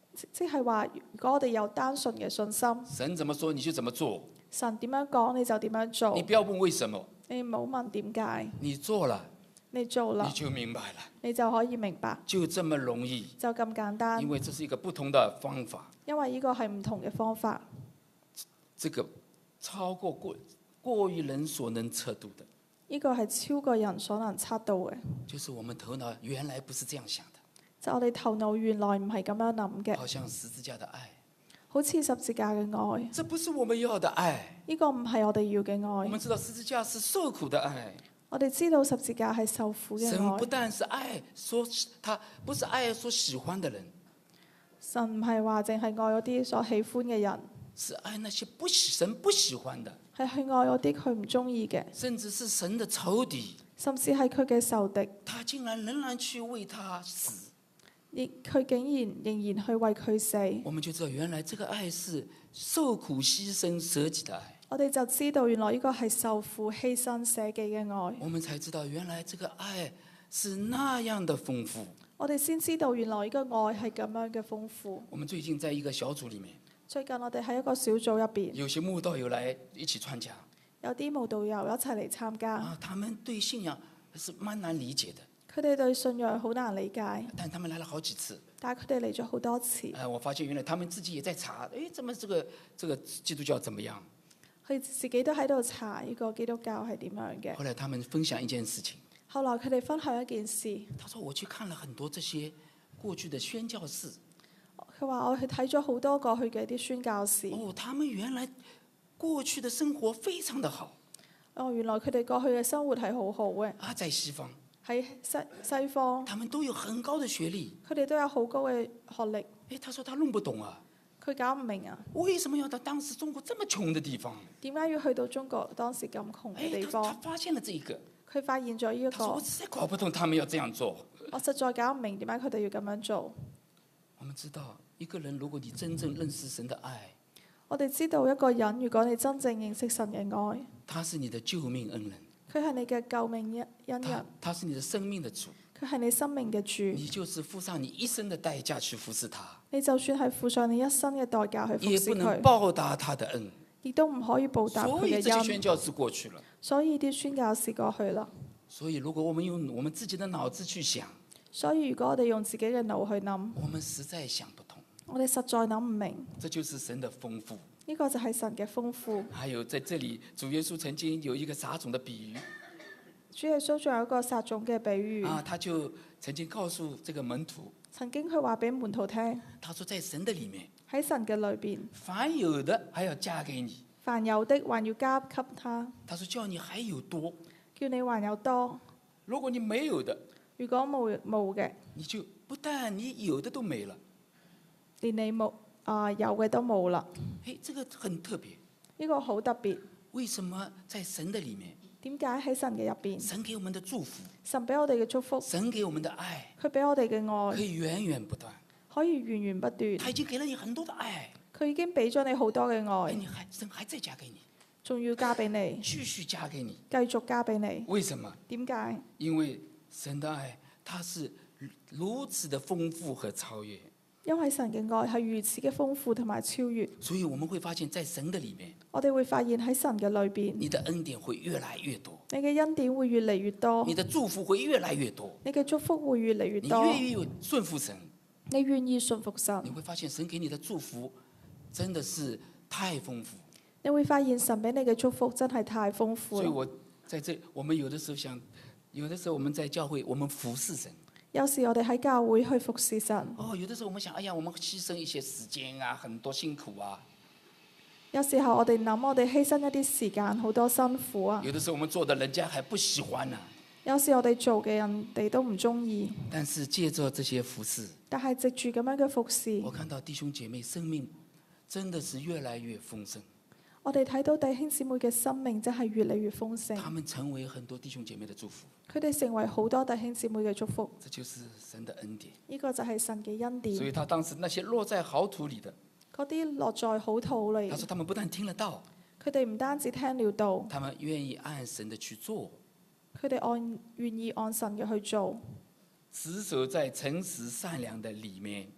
即即係話，如果我哋有單純嘅信心， 神怎麼說你就怎麼做， 神點樣講你就點樣做。 你不要問為什麼， 你唔好問點解， 你做了你做啦你，就明白了， 你就可以明白， 就這麼容易。 就咁簡單因。為這是一個不同的方法， 因為呢個係唔同嘅方法， 這個超過過過於人所能測度的， 呢個係超過人所能測到嘅。 就是我們頭腦原來不是這樣想的， 就我哋頭腦原來唔係咁樣諗嘅， 好像十字架的愛， 好似十字架嘅愛， 這不是我們要的愛。 呢個唔係我哋要嘅愛。 我們知道十字架是受苦的愛， 我哋知道十字架係受苦嘅神不愛。 但是愛，說他不是愛所喜歡的人， 神唔係話淨係愛嗰啲所喜歡嘅人， 是愛那些不喜神不喜歡的， 係去愛嗰啲佢唔中意嘅， 甚至是神的仇敵， 甚至係佢嘅仇敵， 他竟然仍然去為他死。 亦佢竟然仍然去為佢死。 我們就知道原來這個愛是受苦犧牲捨己的愛。 我哋就知道原來呢個係受苦犧牲捨己嘅愛。 我們才知道原來這個愛是那樣的豐富。 我哋先知道原來呢個愛係咁樣嘅豐富。 我們最近在一個小組裡面， 最近我哋喺一個小組入邊， 有些慕道友來一起參加有啲慕道友一齊嚟參加， 啊，他們對信仰是蠻難理解的， 佢哋對信仰好難理解， 但他們來了好幾次。 但係佢哋嚟咗好多次， 哎，我發現原來他們自己也在查，哎，怎麼這個這個基督教怎麼樣？ 佢自己都喺度查呢個基督教係點樣嘅。 後來他們分享一件事情， 後來佢哋分享一件事， 他說我去看了很多這些過去的宣教士， 佢話我去睇咗好多過去嘅啲宣教士， 哦，他們原來過去的生活非常的好哦，原來佢哋過去嘅生活係好好嘅， 啊，在西方， 喺西西方， 他們都有很高的學歷。 佢哋都有好高嘅學歷， 哎，他說他弄不懂啊， 佢搞唔明啊， 為什麼要到當時中國這麼窮的地方？ 點解要去到中國當時咁窮嘅地哎，他他方？ 發現了這一個， 佢發現咗呢一他說我個， 實在搞不懂他們要這樣做。 我實在搞唔明點解佢哋要咁樣做。 我們知道一個人，如果你真正認識神的愛， 我哋知道一個人，如果你真正認識神嘅愛， 他是你的救命恩人， 佢係你嘅救命恩恩他人， 他是你的生命的主， 佢係你生命嘅主。 你就是付上你一生的代價去服侍他， 你就算係付上你一生嘅代價去服也不能侍佢， 報答他的恩。 亦都唔可以報答佢所以這些嘅恩。 宣教士過去了。 所以啲宣教士過去啦。 所以如果我們用我們自己的腦子去想， 所以如果我哋用自己嘅腦去諗， 我們實在想不通。 我哋實在諗唔明。 這就是神的豐富。 呢個就係神嘅豐富。 還有在這裡，主耶穌曾經有一個撒種的比喻主耶穌仲有一個撒種嘅比喻， 啊，他就曾經告訴這個門徒， 曾經佢話俾門徒聽， 他說在神的裡面， 喺神嘅裏邊， 凡有的還要加給你。 凡有的還要加給他， 他說叫你還有多， 叫你還有多。 如果你沒有的， 如果冇冇嘅， 你就不但你有的都沒了。 連你冇啊、有嘅都冇啦。 誒，這個很特別。 呢個好特別。 為什麼在神的裡面， 點解喺神嘅入邊， 神給我們的祝福， 神俾我哋嘅祝福， 神給我們的愛， 佢俾我哋嘅愛可以源源不斷。 可以源源不斷。 他已經給了你很多的愛， 佢已經俾咗你好多嘅哎， 愛， 你還神還在加給你， 仲要加俾你， 繼續加給你。 繼續加俾你。 為什麼？ 點解？ 因為神的愛，它是如此的豐富和超越。 因為神嘅愛係如此嘅豐富同埋超越， 所以我們會發現，在神的裡面， 我哋會發現喺神嘅裏邊， 你的恩典會越來越多， 你嘅恩典會越嚟越多， 你的祝福會越來越多。 你嘅祝福會越嚟越你多。 越越順服神， 你願意順服神你，會發現神給你的祝福真的是太豐富。 你會發現神俾你嘅祝福真係太豐富啦。 所以我在這，我們有的時候想，有的時候我們在教會，我們服侍神。 有時我哋喺教會去服侍神， 哦，有的時候我們想，哎呀，我們犧牲一些時間啊，很多辛苦啊。 有時候我哋諗，我哋犧牲一啲時間，好多辛苦啊。 有的時候我們做的人家還不喜歡呢、啊。 有時我哋做嘅人哋都唔中意， 但是借着這些服侍， 但係藉住咁樣嘅服侍， 我看到弟兄姐妹生命真的是越來越豐盛。 我哋睇到弟兄姊妹嘅生命真係越嚟越豐盛， 他們成為很多弟兄姐妹的祝福。 佢哋成為好多弟兄姊妹嘅祝福。 這就是神的恩典。 呢個就係神嘅恩典。 所以他當時那些落在好土裏的， 嗰啲落在好土裏他，說他們不但聽得到， 佢哋唔單止聽了道， 他們願意按神的去做， 佢哋按願意按神嘅去做， 持守在誠實善良的裡面，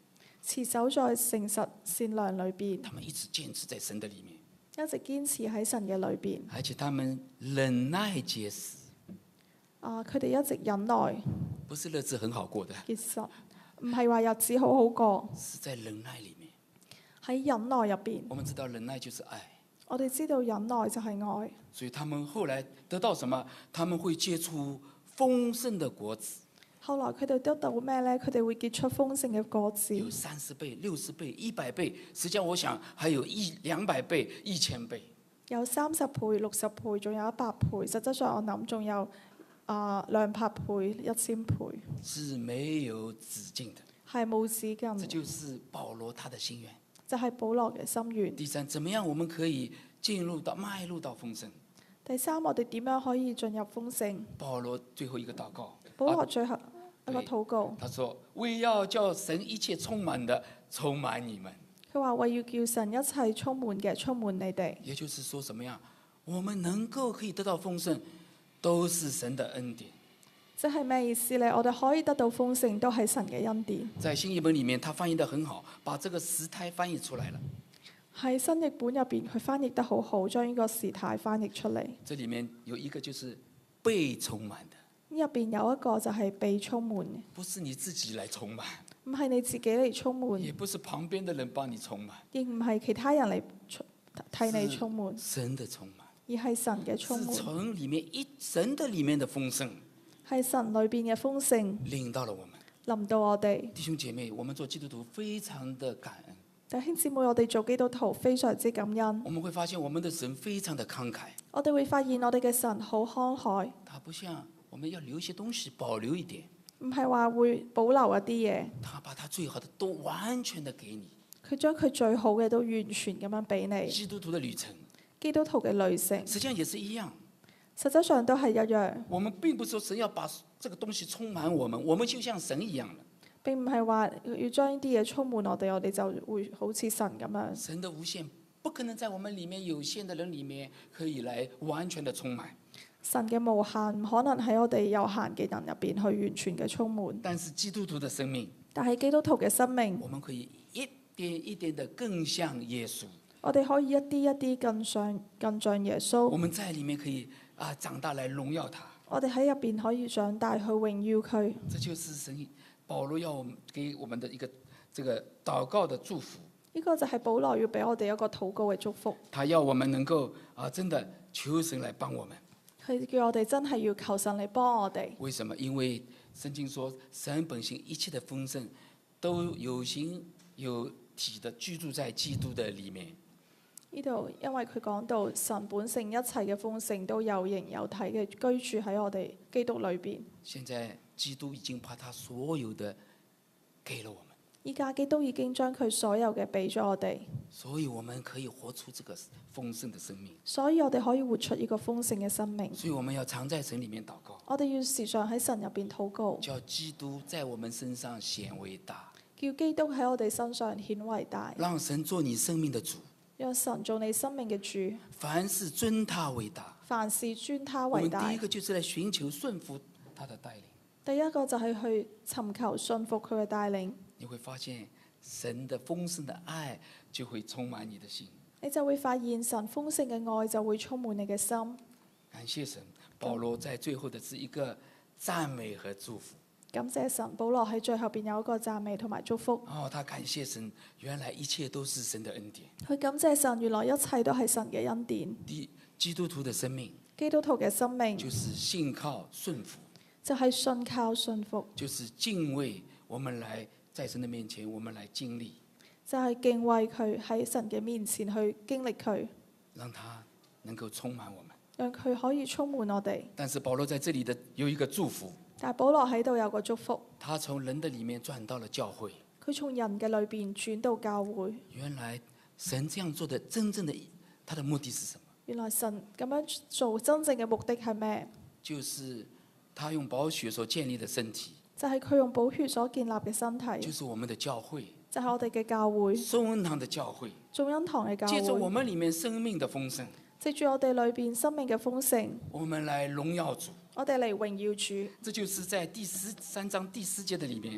持守在誠實善良裏邊， 他們一直堅持在神的裡面， 一直堅持喺神嘅裏邊。 而且他們忍耐結實， 啊，佢哋一直忍耐不是日子很好過的， 結實，唔係話日子好好過， 是在忍耐裡面。 喺忍耐入邊。 我們知道忍耐就是愛， 我哋知道忍耐就係愛， 所以他們後來得到什麼？他們會結出豐盛的果子， 後來佢哋得到咩呢？佢哋會結出豐盛嘅果子， 有三十倍、六十倍、一百倍，實際上我想還有一兩百倍、一千倍。 有三十倍、六十倍，仲有一百倍。實際上我諗仲有啊兩百倍、一千倍， 是沒有止境的。 係冇止境。 這就是保羅他的心願。 就係保羅嘅心願。 第三，怎麼樣我們可以進入到邁入到豐盛？ 第三，我哋點樣可以進入豐盛？ 保羅最後一個禱告， 保羅最後一個禱告， 他說：為要叫神一切充滿的充滿你們。 佢話為要叫神一切充滿嘅充滿你哋。 也就是說，什麼樣？我們能夠可以得到豐盛，都是神的恩典。 即係咩意思呢？我哋可以得到豐盛，都係神嘅恩典。 在新譯本裡面，他翻譯得很好，把這個時態翻譯出來了。 喺新譯本入邊，佢翻譯得好好，將呢個時態翻譯出嚟。 這裡面有一個就是被充滿的， 入邊有一個就係被充滿嘅， 不是你自己來充滿， 唔係你自己嚟充滿， 也不是旁邊的人幫你充滿， 亦唔係其他人嚟替你充滿， 神的充滿， 而係神嘅充是滿， 從裡面一神的裡面的豐盛， 係神裏邊嘅豐盛領到了我們。 臨到我哋。 弟兄姐妹，我們做基督徒非常的感恩。 弟兄姊妹，我哋做基督徒非常之感恩。 我們會發現我們的神非常的慷慨， 我哋會發現我哋嘅神好慷慨， 他不像我們要留一些東西，保留一點， 唔係話會保留一啲嘢， 他把他最好的都完全的給你。 佢將佢最好嘅都完全咁樣俾你。 基督徒的旅程， 基督徒嘅旅程， 實際上也是一樣。 實質上都係一樣。 我們並不是說神要把這個東西充滿我們，我們就像神一樣了。 並唔係話要將呢啲嘢充滿我哋，我哋就會好似神咁樣。 神的無限不可能在我們裡面有限的人裡面可以來完全的充滿。 神嘅無限唔可能喺我哋有限嘅人入邊去完全嘅充滿。 但是基督徒的生命， 但係基督徒嘅生命， 我們可以一點一點的更像耶穌。 我哋可以一啲一啲更上更像耶穌。 我們在裡面可以啊長大來榮耀他。 我哋喺入邊可以長大去榮耀佢。 這就是神保羅要我們給我們的一個這個禱告的祝福。 呢個就係保羅要俾我哋一個禱告嘅祝福。 他要我們能夠啊真的求神來幫我們。 佢叫我哋真係要求神嚟幫我哋。 為什麼？因為聖經說神本性一切的豐盛都有形有體的居住在基督的裡面。 呢度因為佢講到神本性一切嘅豐盛都有形有體嘅居住喺我哋基督裏邊。 現在基督已經把他所有的給了我們。 依家基督已經將佢所有嘅俾咗我哋， 所以我們可以活出這個豐盛的生命。 所以我哋可以活出呢個豐盛嘅生命。 所以我們要常在神裡面禱告， 我哋要時常喺神入邊禱告， 叫基督在我們身上顯為大， 叫基督喺我哋身上顯為大， 讓神做你生命的主， 讓神做你生命嘅主， 凡事尊他為大。 凡事尊他我們為大。 第一個就是來尋求順服他的帶領。 第一個就係去尋求信服佢嘅帶領， 你會發現神的豐盛的愛就會充滿你的心。 你就會發現神豐盛嘅愛就會充滿你嘅心。 感謝神，保羅在最後的是一個讚美和祝福。 感謝神，保羅喺最後邊有一個讚美同埋祝福。 哦，他感謝神，原來一切都是神的恩典。 佢感謝神，原來一切都係神嘅恩典。 第基督徒的生命基督徒嘅生命就是信靠順服， 就係信靠信服， 就是敬畏。我們來在神的面前，我們來經歷， 就係敬畏佢，喺神嘅面前去經歷佢， 讓他能夠充滿我們。 讓佢可以充滿我哋。 但是保羅在這裡的有一個祝福， 但係保羅喺度有個祝福， 他從人的裡面轉到了教會。 佢從人嘅裏邊轉到教會。 原來神這樣做的真正的他的目的是什麼？ 原來神咁樣做真正嘅目的係咩？ 就是他用寶血所建立的身體， 就係佢用寶血所建立嘅身體， 就是我們的教會， 就係我哋嘅教會， 眾恩堂的教會， 眾恩堂嘅教借着我會， 們裡面生命的豐盛， 藉住我哋裏邊生命嘅豐盛， 我們來榮耀主。 我哋嚟榮耀主。 這就是在第十三章第四節的裡面，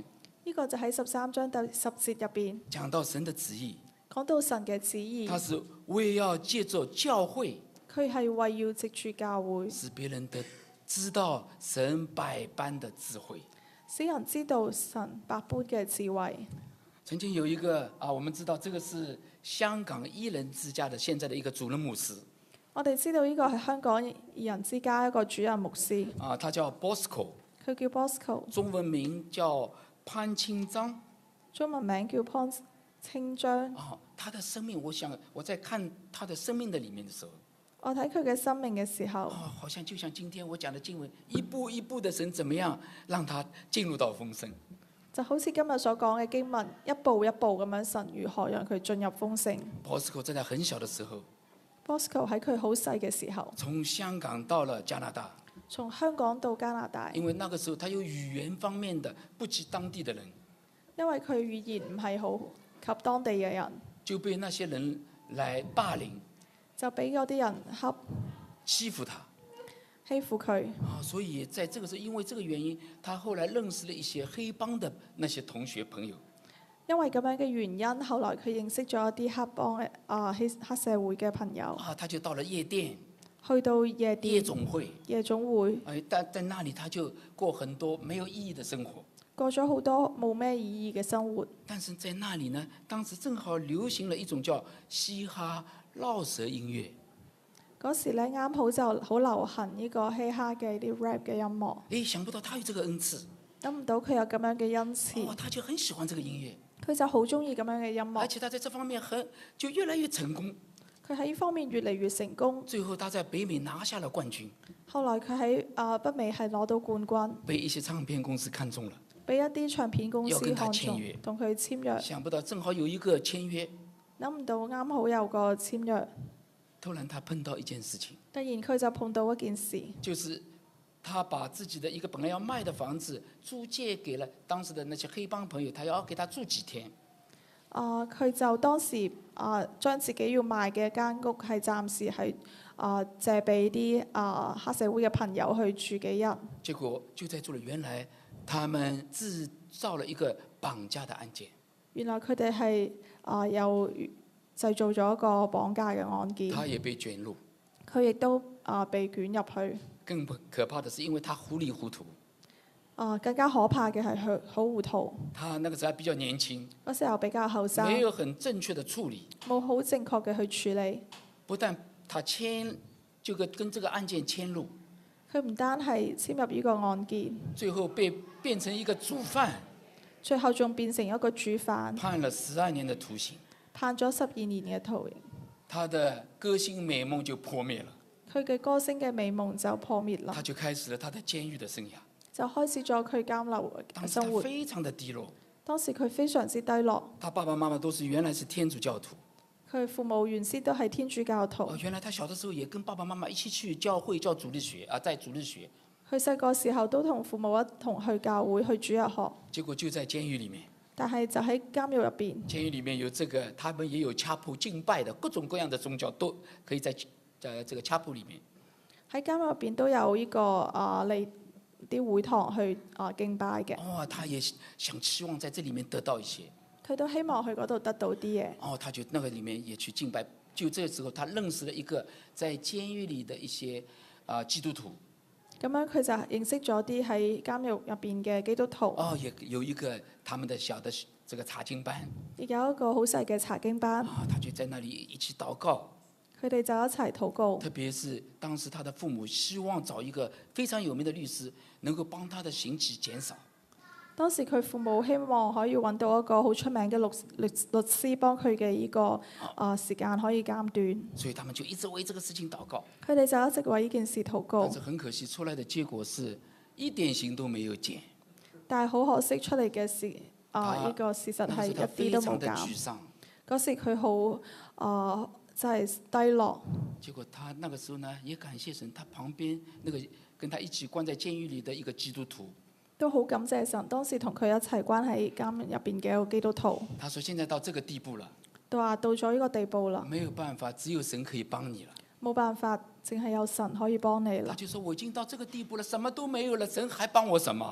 呢個就喺十三章第十節入邊講到神的旨意， 講到神嘅旨意， 他是為要借着教會， 佢係為要藉住教會， 使別人得知道神百般的智慧。 使人知道神百般嘅智慧。 曾經有一個啊，我們知道這個是香港義人之家的現在的一個主任牧師我哋知道呢個係香港義人之家一個主任牧師， 啊，他叫 Bosco， 佢叫 Bosco， 中文名叫潘清章中文名叫潘清章。 啊。他的生命，我想我在看他的生命的裡面的時候， 我睇佢嘅生命嘅時候， 啊，好像就像今天我講的經文，一步一步的神怎麼樣讓他進入到豐盛。 就好似今日所講嘅經文，一步一步咁樣，神如何讓佢進入豐盛。 Bosco 在他很小的時候， Bosco 喺佢好細嘅時候， 從香港到了加拿大， 從香港到加拿大， 因為那個時候他有語言方面的不及當地的人， 因為佢語言唔係好及當地嘅人， 就被那些人來霸凌、 就俾嗰啲人恰欺負他。 欺負佢。 啊，所以在這個時候，因為這個原因，他後來認識了一些黑幫的那些同學朋友。 因為咁樣嘅原因，後來佢認識咗一啲黑幫嘅啊黑黑社會嘅朋友， 啊，他就到了夜店、 去到夜夜店、 總會， 夜總會， 哎，但在那裡他就過很多沒有意義的生活。 過咗好多冇咩意義嘅生活。 但是在那裡呢，當時正好流行了一種叫嘻哈繞舌音樂。 嗰時咧啱好就好流行呢個嘻哈嘅啲 rap 嘅音樂， 哎，想不到他有這個恩賜， 諗唔到佢有咁樣嘅恩賜， 哦，他就很喜歡這個音樂， 佢就好中意咁樣嘅音而樂， 且他在這方面很就越來越成功。 佢喺呢方面越嚟越成功。 最後他在北美拿下了冠軍， 後來佢喺啊北美係攞到冠軍， 被一些唱片公司看中了。 俾一啲唱片公司要跟他看中簽約， 同佢簽約。 想不到正好有一個簽約， 諗唔到啱好有個簽約， 突然他碰到一件事情， 突然佢就碰到一件事， 就是他把自己的一個本來要賣的房子租借給了當時的那些黑幫朋友，他要給他住幾天。 啊佢就當時啊將自己要賣嘅間屋係暫時係啊借俾啲啊黑社會嘅朋友去住幾日。 結果就在做了，原來他們製造了一個綁架的案件。 原來佢哋係啊有製造咗一個綁架嘅案件， 他也被捲入。 佢亦都啊被捲入去。 更可怕的是，因為他糊裡糊塗， 啊更加可怕嘅係佢好糊塗， 他那個時候還比較年輕， 嗰時候比較後生， 沒有很正確的處理。 冇好正確嘅去處理。 不但他簽就跟跟這個案件簽入， 佢唔單係簽入呢個案件， 最後被變成一個主犯， 最後仲變成一個主犯， 判了十二年的徒刑。 判咗十二年嘅徒刑。 他的歌星美夢就破滅了， 佢嘅歌星嘅美夢就破滅啦他，就開始了他的監獄的生涯。 就開始咗佢監牢嘅當時生活。 他非常的低落， 當時佢非常之低落， 他爸爸媽媽都是原來是天主教徒。 佢父母原先都係天主教徒哦，。原來他小的時候也跟爸爸媽媽一起去教會教主日學啊，在主日學， 佢細個時候都同父母一同去教會去主日學， 結果就在監獄裡面。 但係就喺監獄入邊， 監獄裡面有這個，他們也有 chapel 敬拜的，各種各樣的宗教都可以在在這個 chapel 裡面。 喺監獄入邊都有呢、這個啊嚟啲會堂去啊敬拜嘅。 哦，他也想期望在這裡面得到一些。 佢都希望去嗰度得到啲嘢。 哦，他就那個裡面也去敬拜。就這個時候，他認識了一個在監獄裡的一些啊、呃、基督徒。 咁樣佢就認識咗啲喺監獄入邊嘅基督徒。 哦，也有一個他們的小的這個查經班。 亦有一個好細嘅查經班。 啊、哦，他就在那裡一起禱告。 佢哋就一齊禱告。 特別是當時他的父母希望找一個非常有名的律師，能夠幫他的刑期減少。 當時佢父母希望可以揾到一個好出名嘅律律律師幫佢嘅呢個啊、呃、時間可以減短， 所以他們就一直為這個事情禱告。 佢哋就一直為呢件事禱告但。是很可惜，出來的結果是一點刑都沒有減。 但係好可惜出嚟嘅事啊，呢、這個事實係一啲都冇減。嗰時佢好啊，真係低落。 結果他那個時候呢，也感謝神，他旁邊那個跟他一起關在監獄裡的一個基督徒。 都好感謝神，當時同佢一齊關喺監入邊嘅一個基督徒。 他說：現在到這個地步了， 都話到咗呢個地步啦， 沒有辦法，只有神可以幫你了。 冇辦法，淨係有神可以幫你啦。 他就說：我已經到這個地步了，什麼都沒有了，神還幫我什麼？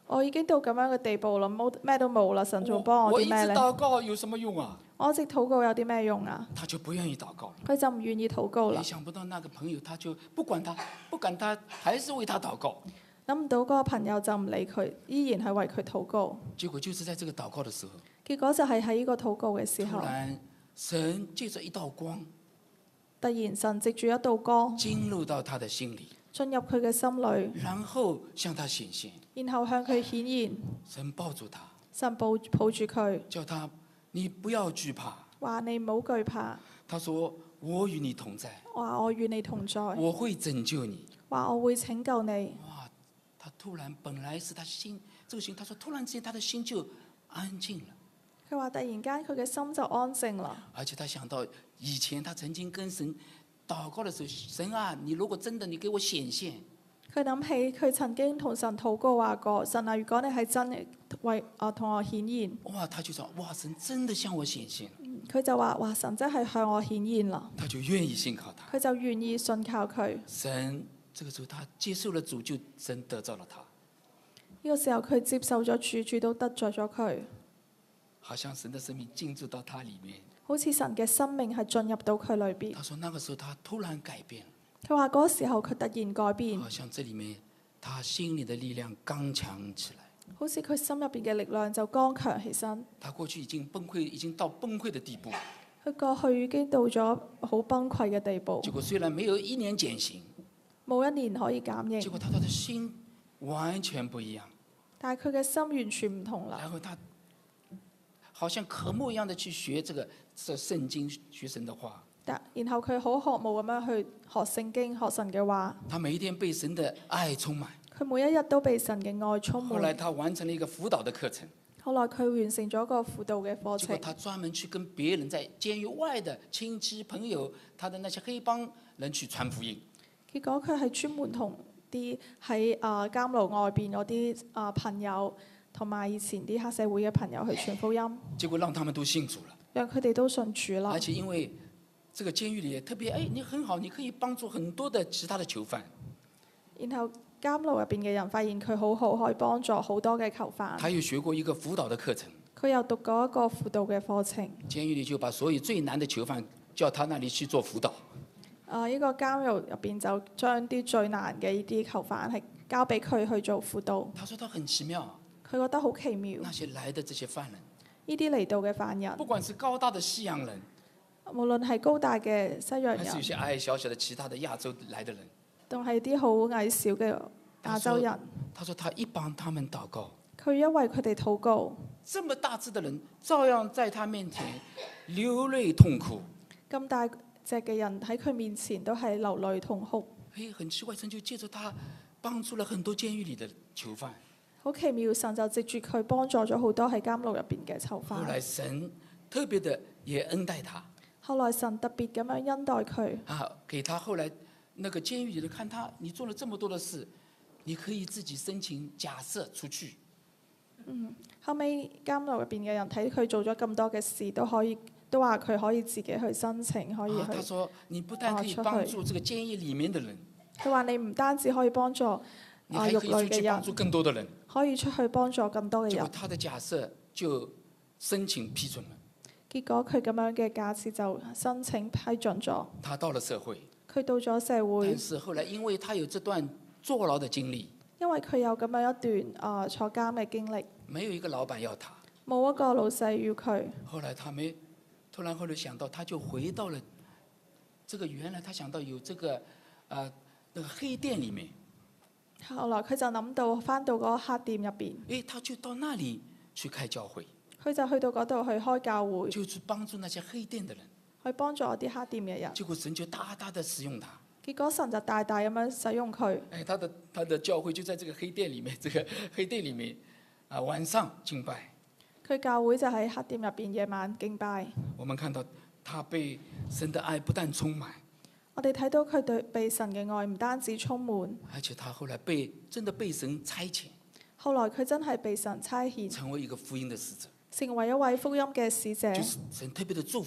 我已經到咁樣嘅地步啦，冇咩都冇啦，神仲幫我我一直啲咩呢？ 禱告有什麼用啊？ 我一直禱告有啲咩用啊？ 他就不願意禱告。 佢就唔願意禱告啦也。想不到那個朋友，他就不管他，不管他，還是為他禱告。 諗唔到嗰個朋友就唔理佢，依然係為佢禱告。 結果就是在這個禱告的時候， 結果就係喺呢個禱告嘅時候， 突然神借着一道光突然神藉住一道光進入到他的心裡， 進入佢嘅心裏， 然後向他顯現。 然後向佢顯現， 神抱住他， 神抱抱住佢， 叫他你不要懼怕。 話你唔好懼怕， 他說我與你同在， 話我與你同在， 我會拯救你。 話我會拯救你。 哇！他突然本來是他心，這個心，他說突然之間他的心就安靜了。 佢話突然間佢嘅心就安靜啦。 而且他想到以前他曾經跟神禱告的時候，神啊，你如果真的你給我顯現。 佢諗起佢曾經同神禱告話過，神啊，如果你係真嘅為啊同我顯現， 哇！他就說哇，神真的向我顯現。 佢就話哇，神真係向我顯現啦。 他就願意信靠他。 佢就願意信靠佢。 神，這個時候他接受了主，就神得着了他。 呢個時候佢接受咗主，主都得着咗佢， 好像神的生命進入到他裡面。 好似神嘅生命係進入到佢裏邊。 他說那個時候他突然改變了。 佢話嗰時候佢突然改變， 好像這裡面他心裡的力量剛強起來。 好似佢心入邊嘅力量就剛強起身。 他過去已經崩潰，已經到崩潰的地步。 佢過去已經到咗好崩潰嘅地步。 結果雖然沒有一年減刑， 冇一年可以減結刑， 果他的心完全不一樣。 但係佢嘅心完全唔同啦。 然後他好像渴慕一樣的去學這個這聖經，學神的話。 但然後佢好渴慕咁樣去學聖經、學神嘅話。 他每一天被神的愛充滿。 佢每一日都被神嘅愛充後來滿。 他完成了一個輔導的課程。 後來佢完成咗個輔導嘅課結果程。 他專門去跟別人在監獄外的親戚朋友，他的那些黑幫人去傳福音。 結果佢係專門同啲喺啊監牢外邊嗰啲啊朋友，同埋以前啲黑社會嘅朋友去傳福音， 結果讓他們都信主了。 讓佢哋都信主啦而。且因為這個監獄裡特別，哎，你很好，你可以幫助很多的其他的囚犯。 然後監牢入邊嘅人發現佢好好，可以幫助好多嘅囚犯。 他又學過一個輔導的課程。 佢又讀過一個輔導嘅課程。 監獄裡就把所有最難的囚犯叫他那裡去做輔導。 啊！呢個監獄入邊就將啲最難嘅呢啲囚犯係交俾佢去做輔導。 他說他很奇妙， 佢覺得好奇妙。 那些來的這些犯人， 呢啲嚟到嘅犯人不，管是高大的西洋人， 無論係高大嘅西洋還是有人， 些矮小小的其他的亞洲來的人， 定係啲好矮小嘅亞洲人， 他說他一幫他們禱告， 佢因為佢哋禱告， 這麼大隻的人照樣在他面前流淚痛哭。 咁大隻嘅人喺佢面前都係流淚痛哭。 哎，很奇怪，神就借着他幫助了很多監獄裡的囚犯。 好奇妙，神就藉住佢幫助咗好多喺監獄入邊嘅囚後犯。 來神特別的也恩待他， 後來神特別咁樣恩待佢， 啊，給他後來那個監獄裡的看他，你做了這麼多的事，你可以自己申請假釋出去。 後尾監獄入邊嘅人睇佢做咗咁多嘅事，都可以都話佢可以自己去申請，可以啊，他去。 說你不但可以幫助這個監獄裡面的人， 佢話你唔單止可以幫助啊你還獄可以出內嘅去幫助人， 更多的人。 可以出去幫助更多嘅人。 結果他的假設就申請批准了， 結果佢咁樣嘅假設就申請批准咗。 他到了社會， 佢到咗社會但，是後來因為他有這段坐牢的經歷， 因為佢有咁樣一段啊、呃、坐監嘅經歷， 沒有一個老闆要他。 冇一個老細要佢。 後來他沒，突然後來想到，他就回到了這個原來他想到有這個，啊、呃，那個黑店裡面， 後來佢就諗到返到嗰個黑店入邊， 誒，他就到那裡去開教會， 佢就去到嗰度去開教會， 就去幫助那些黑店的人。 去幫助啲黑店嘅人。 結果神就大大的使用他， 結果神就大大咁樣使用佢， 誒，他的他的教會就在這個黑店裡面，這個黑店裡面，啊，晚上敬拜。 佢教會就喺黑店入邊夜晚敬拜。 我們看到他被神的愛不但充滿， 我哋睇到佢對被神嘅愛唔單止充滿， 而且他後來被真的被神差遣， 後來佢真係被神差遣， 成為一個福音的使者， 成為一位福音嘅使者。 就是神特別的祝福他。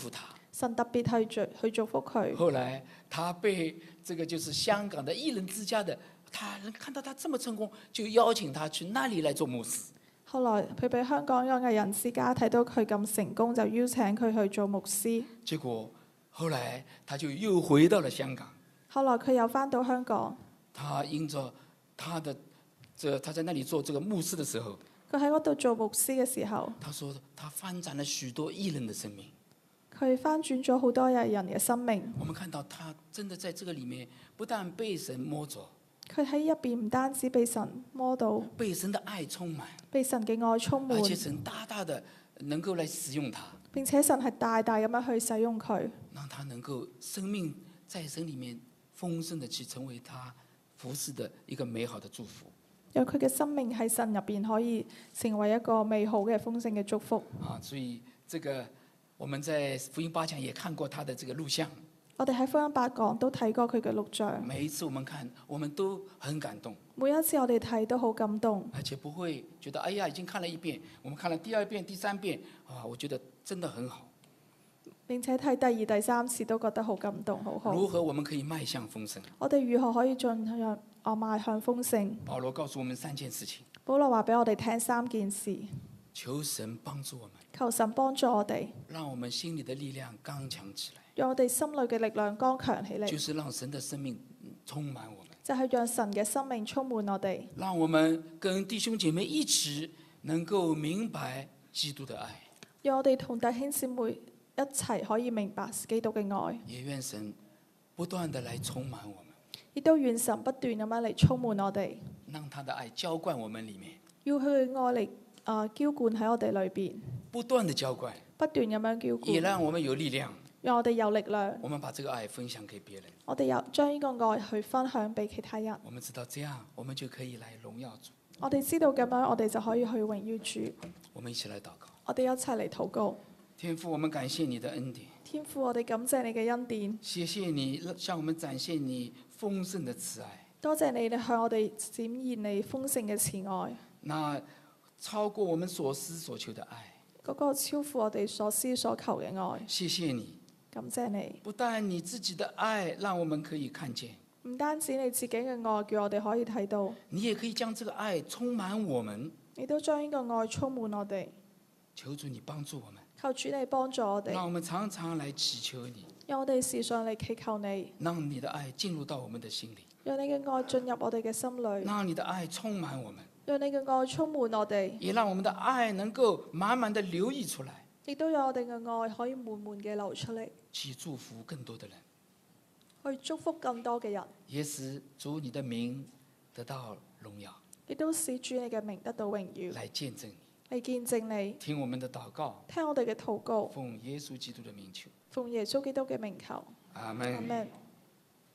神特別去祝去祝福佢。 後來他被這個就是香港的藝人之家的，他人看到他這麼成功，就邀請他去那裡來做牧師。 後來佢俾香港嘅藝人之家睇到佢咁成功，就邀請佢去做牧師。 結果後來他就又回到了香港。 後來佢又返到香港， 他因着他的這他在那裡做這個牧師的時候， 佢喺嗰度做牧師嘅時候， 他說他翻轉了許多藝人的生命。 佢翻轉咗好多藝人嘅生命。 我們看到他真的在這個裡面，不但被神摸着， 佢喺入邊唔單止被神摸到， 被神的愛充滿， 被神嘅愛充滿， 而且神大大的能夠來使用他， 並且神係大大咁樣去使用佢， 讓他能夠生命在神裡面豐盛的去成為他服侍的一個美好的祝福。 讓佢嘅生命喺神入邊可以成為一個美好嘅豐盛嘅祝福。 啊，所以這個我們在福音八講也看過他的這個錄像。 我哋喺福音八講都睇過佢嘅錄像。 每一次我們看，我們都很感動。 每一次我哋睇都好感動， 而且不會覺得哎呀已經看了一遍，我們看了第二遍、第三遍，啊，我覺得真的很好。 並且睇第二、第三次都覺得好感動，好好。 如何我們可以邁向豐盛？ 我哋如何可以進入啊邁向豐盛？ 保羅告訴我們三件事情。 保羅話俾我哋聽三件事， 求神幫助我們， 求神幫助我哋， 讓我們心裡的力量剛強起來， 讓我哋心裏嘅力量剛強起嚟， 就是讓神的生命充滿我們， 就係讓神嘅生命充滿我哋， 讓我們跟弟兄姐妹一起能夠明白基督的愛。 讓我哋同弟兄姊妹一齊可以明白基督嘅愛。 也願神不斷地來充滿我們， 亦都願神不斷咁樣嚟充滿我哋， 讓他的愛澆灌我們裡面， 要佢嘅愛嚟啊澆灌喺我哋裏邊， 不斷地澆灌， 不斷咁樣澆灌， 也讓我們有力量。 讓我哋有力量。 我們把這個愛分享給別人， 我哋有將呢個愛去分享俾其他人。 我們知道這樣，我們就可以來榮耀主。 我哋知道咁樣，我哋就可以去榮耀主。 我們一起來禱告。 我哋一齊嚟禱告。 天父，我們感謝你的恩典， 天父，我哋感謝你嘅恩典， 謝謝你向我們展現你豐盛的慈愛， 多謝你哋向我哋展現你豐盛嘅慈愛， 那超過我們所思所求的愛。 嗰個超乎我哋所思所求嘅愛。 謝謝你， 感謝你， 不但你自己的愛讓我們可以看見， 唔單止你自己嘅愛叫我哋可以睇到， 你也可以將這個愛充滿我們。 你都將呢個愛充滿我哋。 求主你幫助我們， 求主你幫助我哋， 讓我們常常來祈求你， 讓我哋時常嚟祈求你， 讓你的愛進入到我們的心裡， 讓你嘅愛進入我哋嘅心裏， 讓你的愛充滿我們， 讓你嘅愛充滿我哋， 也讓我們的愛能夠滿滿的流溢出來， 亦都讓我哋嘅愛可以滿滿嘅流出嚟， 去祝福更多的人， 去祝福更多嘅人， 也使主你的名得到榮耀， 亦都使主你嘅名得到榮耀， 來見證你。 嚟見證你， 聽我們的禱告， 聽我哋嘅禱告， 奉耶穌基督的名求， 奉耶穌基督嘅名求， 阿門。 阿門。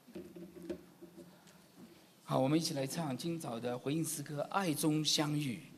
好，我們一起來唱今早的回應詩歌《愛中相遇》。